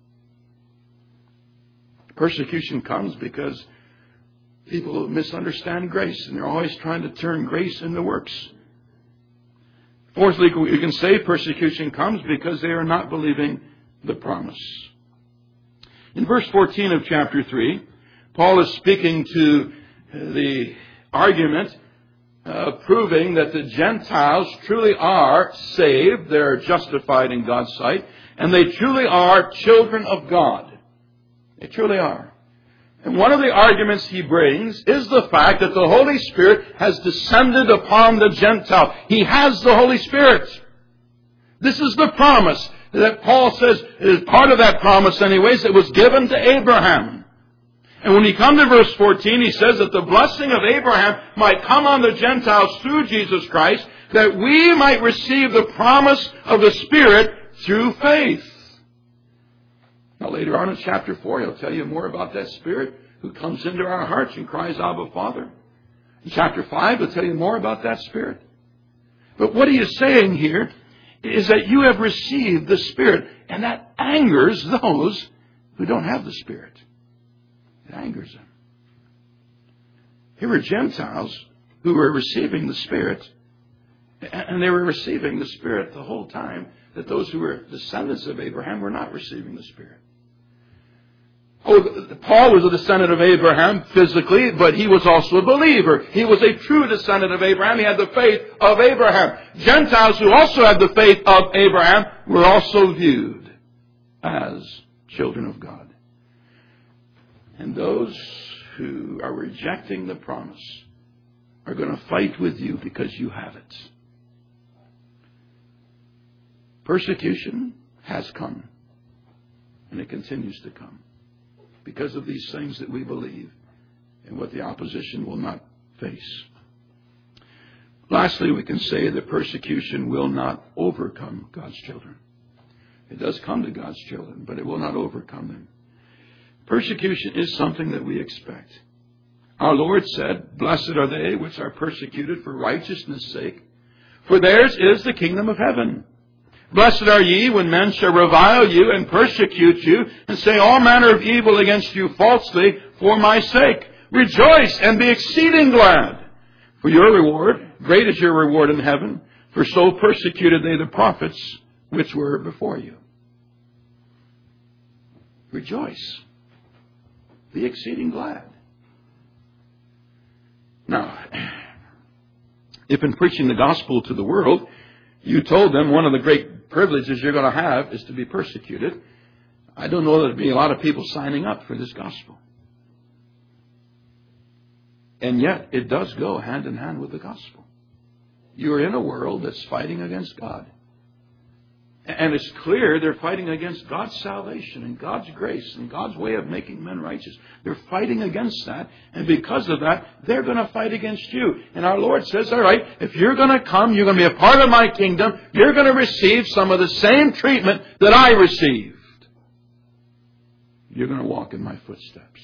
Persecution comes because people misunderstand grace, and they're always trying to turn grace into works. Fourthly, you can say persecution comes because they are not believing the promise. In verse fourteen of chapter three, Paul is speaking to the argument uh, proving that the Gentiles truly are saved, they're justified in God's sight, and they truly are children of God. They truly are. And one of the arguments he brings is the fact that the Holy Spirit has descended upon the Gentile. He has the Holy Spirit. This is the promise that Paul says is part of that promise anyways that was given to Abraham. And when you come to verse fourteen, he says that the blessing of Abraham might come on the Gentiles through Jesus Christ, that we might receive the promise of the Spirit through faith. Now later on in chapter four, he'll tell you more about that Spirit who comes into our hearts and cries, Abba, Father. In chapter five, he'll tell you more about that Spirit. But what he is saying here is that you have received the Spirit, and that angers those who don't have the Spirit. It angers them. Here were Gentiles who were receiving the Spirit, and they were receiving the Spirit the whole time that those who were descendants of Abraham were not receiving the Spirit. Oh, Paul was a descendant of Abraham physically, but he was also a believer. He was a true descendant of Abraham. He had the faith of Abraham. Gentiles who also had the faith of Abraham were also viewed as children of God. And those who are rejecting the promise are going to fight with you because you have it. Persecution has come, and it continues to come because of these things that we believe and what the opposition will not face. Lastly, we can say that persecution will not overcome God's children. It does come to God's children, but it will not overcome them. Persecution is something that we expect. Our Lord said, "Blessed are they which are persecuted for righteousness' sake, for theirs is the kingdom of heaven. Blessed are ye when men shall revile you and persecute you and say all manner of evil against you falsely for my sake. Rejoice and be exceeding glad, for your reward, great is your reward in heaven, for so persecuted they the prophets which were before you." Rejoice. Be exceeding glad. Now, if in preaching the gospel to the world, you told them one of the great privileges you're going to have is to be persecuted, I don't know that there'd be a lot of people signing up for this gospel. And yet, it does go hand in hand with the gospel. You're in a world that's fighting against God. And it's clear they're fighting against God's salvation and God's grace and God's way of making men righteous. They're fighting against that. And because of that, they're going to fight against you. And our Lord says, all right, if you're going to come, you're going to be a part of my kingdom, you're going to receive some of the same treatment that I received. You're going to walk in my footsteps.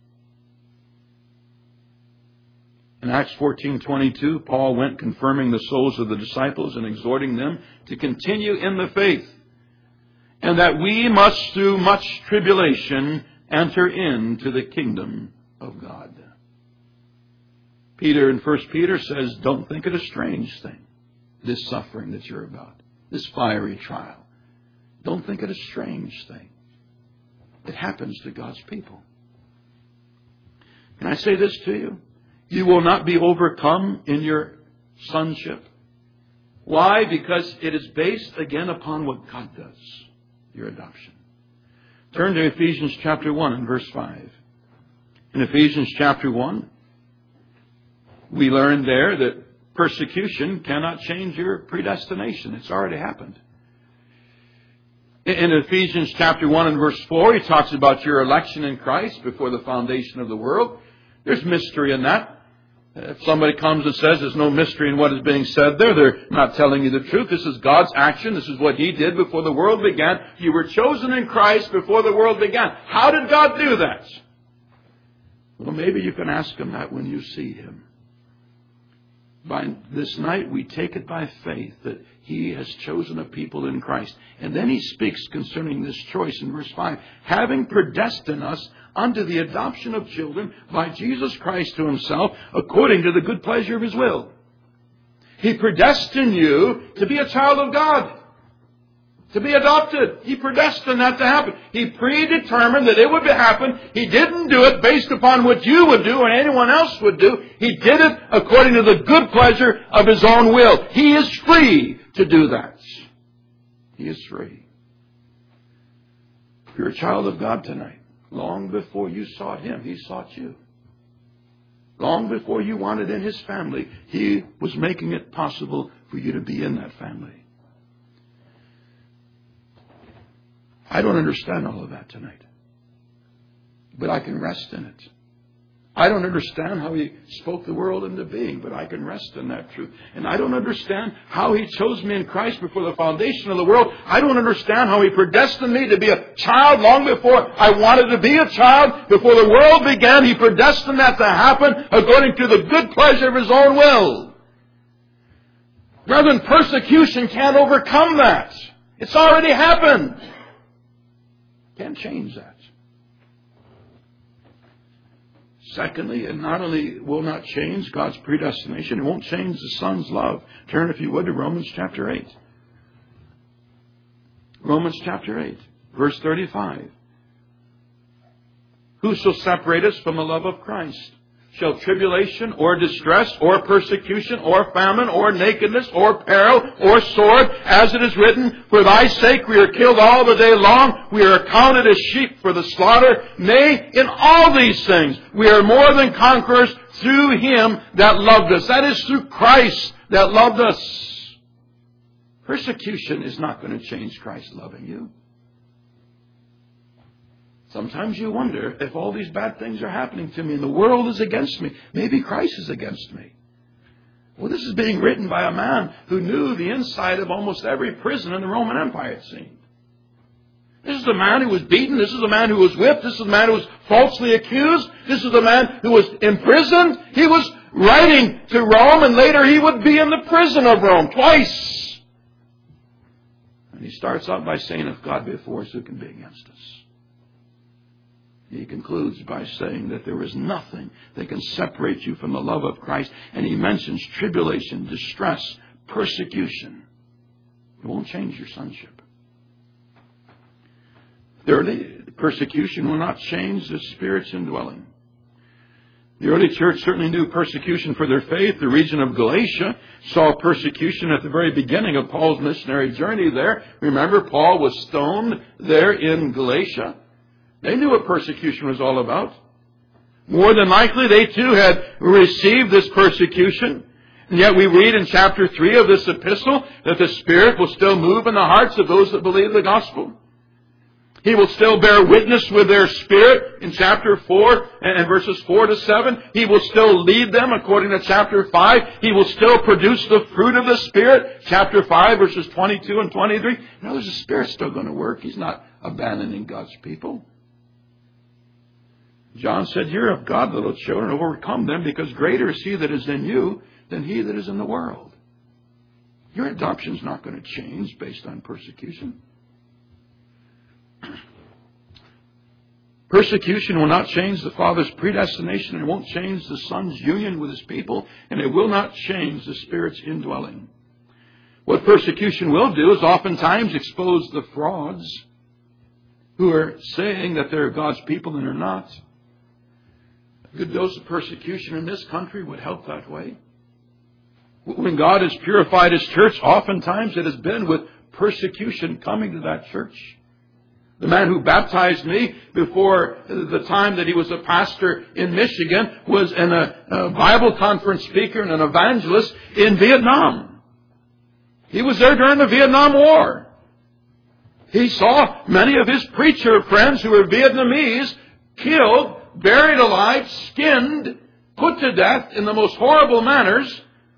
In Acts fourteen twenty-two, Paul went confirming the souls of the disciples and exhorting them to continue in the faith, and that we must through much tribulation enter into the kingdom of God. Peter in First Peter says, don't think it a strange thing, this suffering that you're about, this fiery trial. Don't think it a strange thing. It happens to God's people. Can I say this to you? You will not be overcome in your sonship. Why? Because it is based again upon what God does, your adoption. Turn to Ephesians chapter one and verse five. In Ephesians chapter one, we learn there that persecution cannot change your predestination. It's already happened. In Ephesians chapter one and verse four, he talks about your election in Christ before the foundation of the world. There's mystery in that. If somebody comes and says there's no mystery in what is being said there, they're not telling you the truth. This is God's action. This is what He did before the world began. You were chosen in Christ before the world began. How did God do that? Well, maybe you can ask Him that when you see Him. By this night, we take it by faith that He has chosen a people in Christ. And then He speaks concerning this choice in verse five. Having predestined us unto the adoption of children by Jesus Christ to Himself, according to the good pleasure of His will. He predestined you to be a child of God. To be adopted. He predestined that to happen. He predetermined that it would happen. He didn't do it based upon what you would do or anyone else would do. He did it according to the good pleasure of His own will. He is free to do that. He is free. If you're a child of God tonight, long before you sought Him, He sought you. Long before you wanted in His family, He was making it possible for you to be in that family. I don't understand all of that tonight. But I can rest in it. I don't understand how He spoke the world into being, but I can rest in that truth. And I don't understand how He chose me in Christ before the foundation of the world. I don't understand how He predestined me to be a child long before I wanted to be a child. Before the world began, He predestined that to happen according to the good pleasure of His own will. Brethren, persecution can't overcome that. It's already happened. Can't change that. Secondly, it not only will not change God's predestination, it won't change the Son's love. Turn, if you would, to Romans chapter eight. Romans chapter eight, verse thirty-five. Who shall separate us from the love of Christ? Shall tribulation or distress or persecution or famine or nakedness or peril or sword, as it is written, for thy sake we are killed all the day long, we are accounted as sheep for the slaughter. Nay, in all these things we are more than conquerors through Him that loved us. That is, through Christ that loved us. Persecution is not going to change Christ loving you. Sometimes you wonder if all these bad things are happening to me and the world is against me. Maybe Christ is against me. Well, this is being written by a man who knew the inside of almost every prison in the Roman Empire, it seemed. This is the man who was beaten. This is the man who was whipped. This is the man who was falsely accused. This is the man who was imprisoned. He was writing to Rome, and later he would be in the prison of Rome twice. And he starts out by saying, if God be for us, who can be against us? He concludes by saying that there is nothing that can separate you from the love of Christ. And he mentions tribulation, distress, persecution. It won't change your sonship. Thirdly, persecution will not change the Spirit's indwelling. The early church certainly knew persecution for their faith. The region of Galatia saw persecution at the very beginning of Paul's missionary journey there. Remember, Paul was stoned there in Galatia. They knew what persecution was all about. More than likely, they too had received this persecution. And yet we read in chapter three of this epistle that the Spirit will still move in the hearts of those that believe the gospel. He will still bear witness with their spirit in chapter four and verses four to seven. He will still lead them according to chapter five. He will still produce the fruit of the Spirit. Chapter five, verses twenty-two and twenty-three. In other words, the Spirit's still going to work. He's not abandoning God's people. John said, you're of God, little children, overcome them, because greater is He that is in you than he that is in the world. Your adoption's not going to change based on persecution. Persecution will not change the Father's predestination. It won't change the Son's union with His people. And it will not change the Spirit's indwelling. What persecution will do is oftentimes expose the frauds who are saying that they're God's people and are not. A good dose of persecution in this country would help that way. When God has purified His church, oftentimes it has been with persecution coming to that church. The man who baptized me before the time that he was a pastor in Michigan was an, a, a Bible conference speaker and an evangelist in Vietnam. He was there during the Vietnam War. He saw many of his preacher friends who were Vietnamese killed, buried alive, skinned, put to death in the most horrible manners.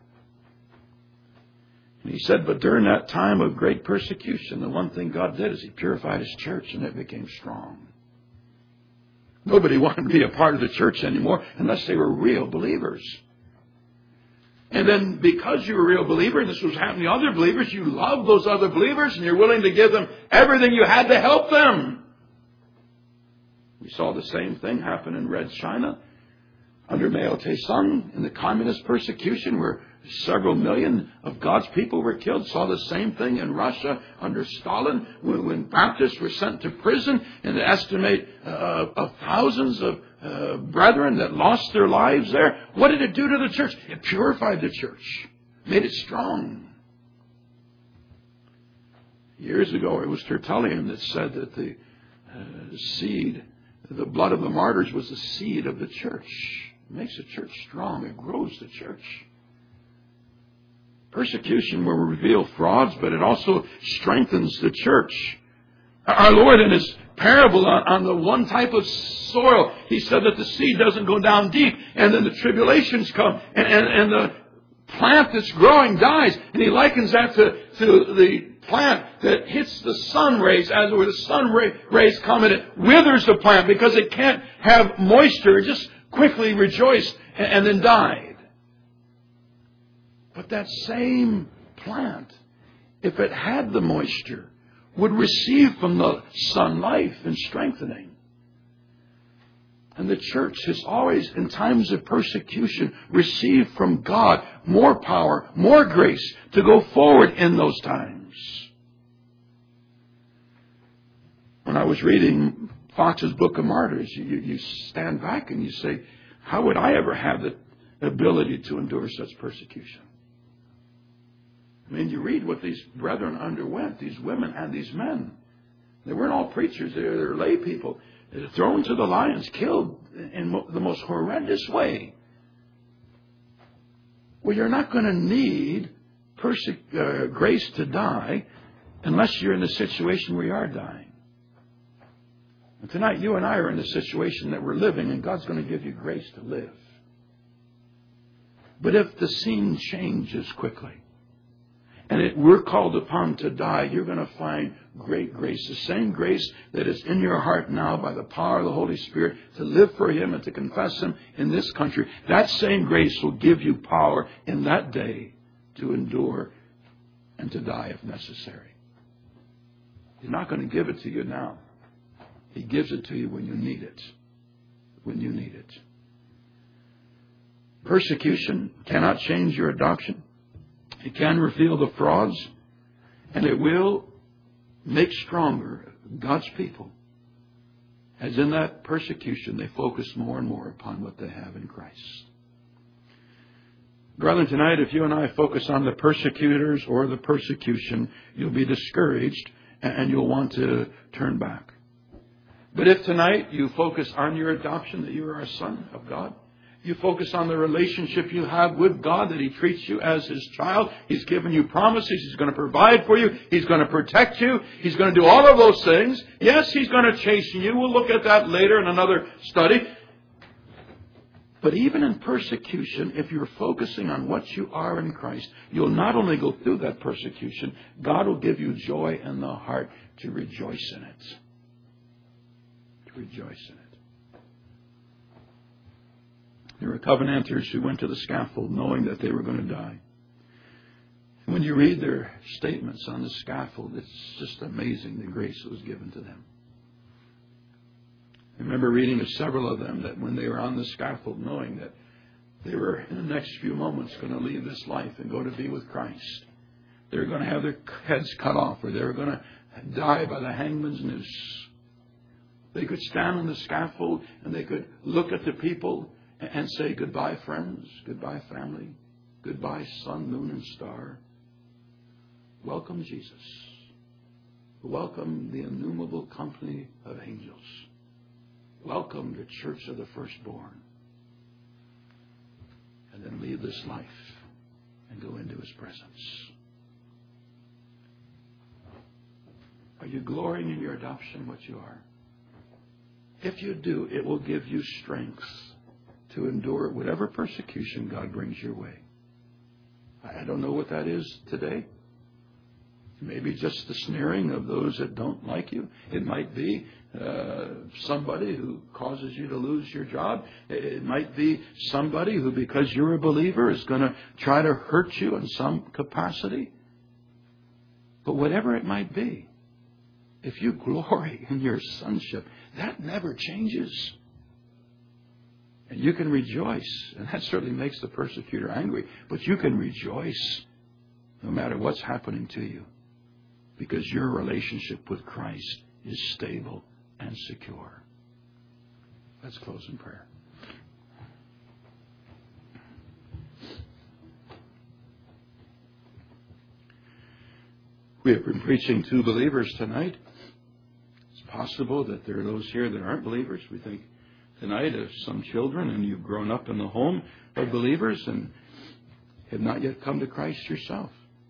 And he said, but during that time of great persecution, the one thing God did is He purified His church and it became strong. Nobody wanted to be a part of the church anymore unless they were real believers. And then because you're a real believer, and this was happening to other believers, you love those other believers and you're willing to give them everything you had to help them. We saw the same thing happen in Red China under Mao Tse-tung in the communist persecution where several million of God's people were killed. Saw the same thing in Russia under Stalin when, when Baptists were sent to prison, and they estimate uh, of thousands of uh, brethren that lost their lives there. What did it do to the church? It purified the church, made it strong. Years ago, it was Tertullian that said that the uh, seed, the blood of the martyrs was the seed of the church. It makes the church strong. It grows the church. Persecution will reveal frauds, but it also strengthens the church. Our Lord, in His parable on, on the one type of soil, He said that the seed doesn't go down deep, and then the tribulations come, and, and, and the plant that's growing dies. And He likens that to, to the plant that hits the sun rays, as where the sun ray, rays come, and it withers the plant because it can't have moisture. It just quickly rejoiced and, and then died. But that same plant, if it had the moisture, would receive from the sun life and strengthening. And the church has always, in times of persecution, received from God more power, more grace to go forward in those times. When I was reading Fox's Book of Martyrs, you, you stand back and you say, how would I ever have the ability to endure such persecution? I mean, you read what these brethren underwent, these women and these men. They weren't all preachers. They were lay people. They were thrown to the lions, killed in the most horrendous way. Well, you're not going to need perse- uh, grace to die unless you're in the situation where you are dying. And tonight, you and I are in the situation that we're living, and God's going to give you grace to live. But if the scene changes quickly, and it, we're called upon to die, you're going to find great grace. The same grace that is in your heart now by the power of the Holy Spirit to live for Him and to confess Him in this country. That same grace will give you power in that day to endure and to die if necessary. He's not going to give it to you now. He gives it to you when you need it. When you need it. Persecution cannot change your adoption. It can reveal the frauds, and it will make stronger God's people. As in that persecution, they focus more and more upon what they have in Christ. Brethren, tonight, if you and I focus on the persecutors or the persecution, you'll be discouraged and you'll want to turn back. But if tonight you focus on your adoption, that you are a son of God, you focus on the relationship you have with God, that He treats you as His child. He's given you promises. He's going to provide for you. He's going to protect you. He's going to do all of those things. Yes, He's going to chasten you. We'll look at that later in another study. But even in persecution, if you're focusing on what you are in Christ, you'll not only go through that persecution, God will give you joy in the heart to rejoice in it. To rejoice in it. There were covenanters who went to the scaffold knowing that they were going to die. And when you read their statements on the scaffold, it's just amazing the grace that was given to them. I remember reading of several of them that when they were on the scaffold, knowing that they were in the next few moments going to leave this life and go to be with Christ, they were going to have their heads cut off, or they were going to die by the hangman's noose. They could stand on the scaffold and they could look at the people and say, goodbye, friends, goodbye, family, goodbye, sun, moon, and star. Welcome, Jesus. Welcome the innumerable company of angels. Welcome the church of the firstborn. And then leave this life and go into His presence. Are you glorying in your adoption, what you are? If you do, it will give you strength to endure whatever persecution God brings your way. I don't know what that is today. Maybe just the sneering of those that don't like you. It might be uh, somebody who causes you to lose your job. It might be somebody who, because you're a believer, is going to try to hurt you in some capacity. But whatever it might be, if you glory in your sonship, that never changes. And you can rejoice. And that certainly makes the persecutor angry. But you can rejoice no matter what's happening to you, because your relationship with Christ is stable and secure. Let's close in prayer. We have been preaching to believers tonight. It's possible that there are those here that aren't believers. We think tonight of some children, and you've grown up in the home of believers and have not yet come to Christ yourself.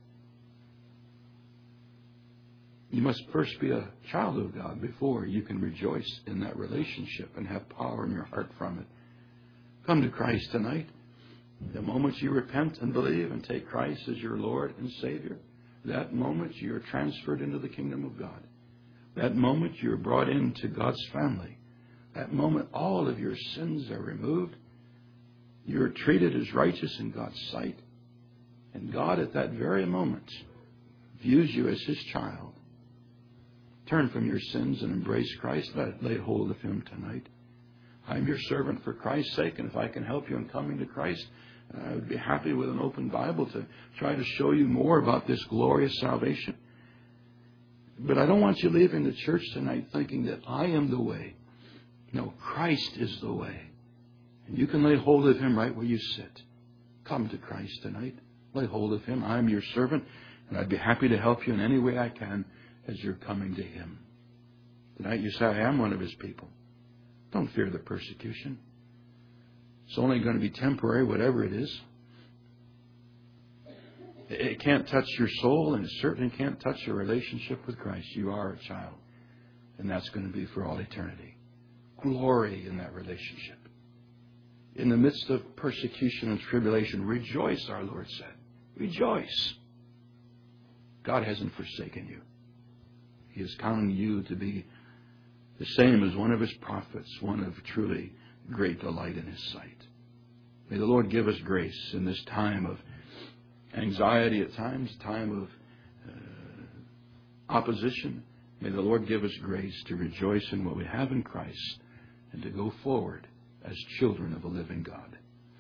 You must first be a child of God before you can rejoice in that relationship and have power in your heart from it. Come to Christ tonight. The moment you repent and believe and take Christ as your Lord and Savior, that moment you are transferred into the kingdom of God. That moment you are brought into God's family. That moment all of your sins are removed. You are treated as righteous in God's sight. And God at that very moment views you as His child. Turn from your sins and embrace Christ. Let, lay hold of Him tonight. I'm your servant for Christ's sake, and if I can help you in coming to Christ, I would be happy with an open Bible to try to show you more about this glorious salvation. But I don't want you leaving the church tonight thinking that I am the way. No, Christ is the way. And you can lay hold of Him right where you sit. Come to Christ tonight. Lay hold of Him. I'm your servant, and I'd be happy to help you in any way I can as you're coming to Him. Tonight you say, I am one of His people. Don't fear the persecution. It's only going to be temporary, whatever it is. It can't touch your soul, and it certainly can't touch your relationship with Christ. You are a child, and that's going to be for all eternity. Glory in that relationship. In the midst of persecution and tribulation, rejoice, our Lord said. Rejoice. God hasn't forsaken you. He is counting you to be the same as one of His prophets, one of truly great delight in His sight. May the Lord give us grace in this time of anxiety at times, time of uh, opposition. May the Lord give us grace to rejoice in what we have in Christ and to go forward as children of a living God.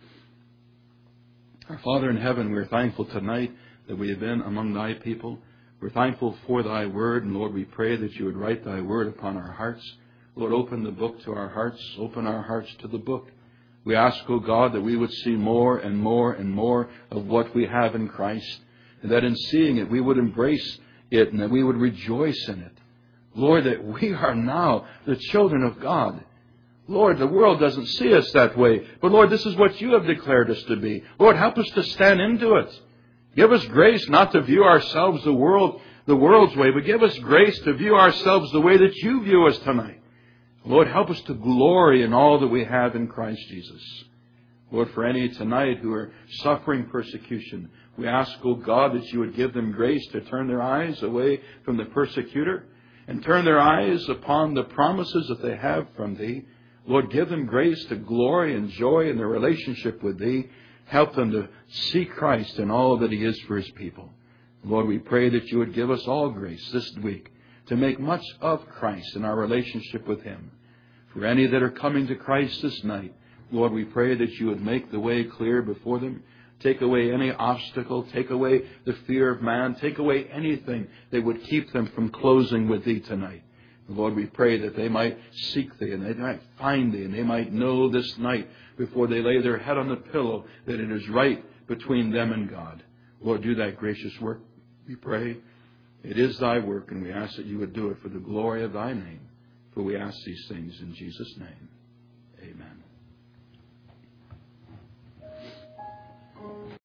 Our Father in heaven, we are thankful tonight that we have been among Thy people. We're thankful for Thy Word, and Lord, we pray that You would write Thy Word upon our hearts. Lord, open the book to our hearts. Open our hearts to the book. We ask, O God, that we would see more and more and more of what we have in Christ, and that in seeing it, we would embrace it and that we would rejoice in it. Lord, that we are now the children of God. Lord, the world doesn't see us that way, but Lord, this is what You have declared us to be. Lord, help us to stand into it. Give us grace not to view ourselves the world, the world's way, but give us grace to view ourselves the way that You view us tonight. Lord, help us to glory in all that we have in Christ Jesus. Lord, for any tonight who are suffering persecution, we ask, O God, that You would give them grace to turn their eyes away from the persecutor and turn their eyes upon the promises that they have from Thee. Lord, give them grace to glory and joy in their relationship with Thee. Help them to see Christ in all that He is for His people. Lord, we pray that You would give us all grace this week to make much of Christ in our relationship with Him. For any that are coming to Christ this night, Lord, we pray that you would make the way clear before them. Take away any obstacle. Take away the fear of man. Take away anything that would keep them from closing with Thee tonight. Lord, we pray that they might seek Thee and they might find Thee and they might know this night before they lay their head on the pillow that it is right between them and God. Lord, do that gracious work, we pray. It is Thy work, and we ask that you would do it for the glory of Thy name. For we ask these things in Jesus' name. Amen.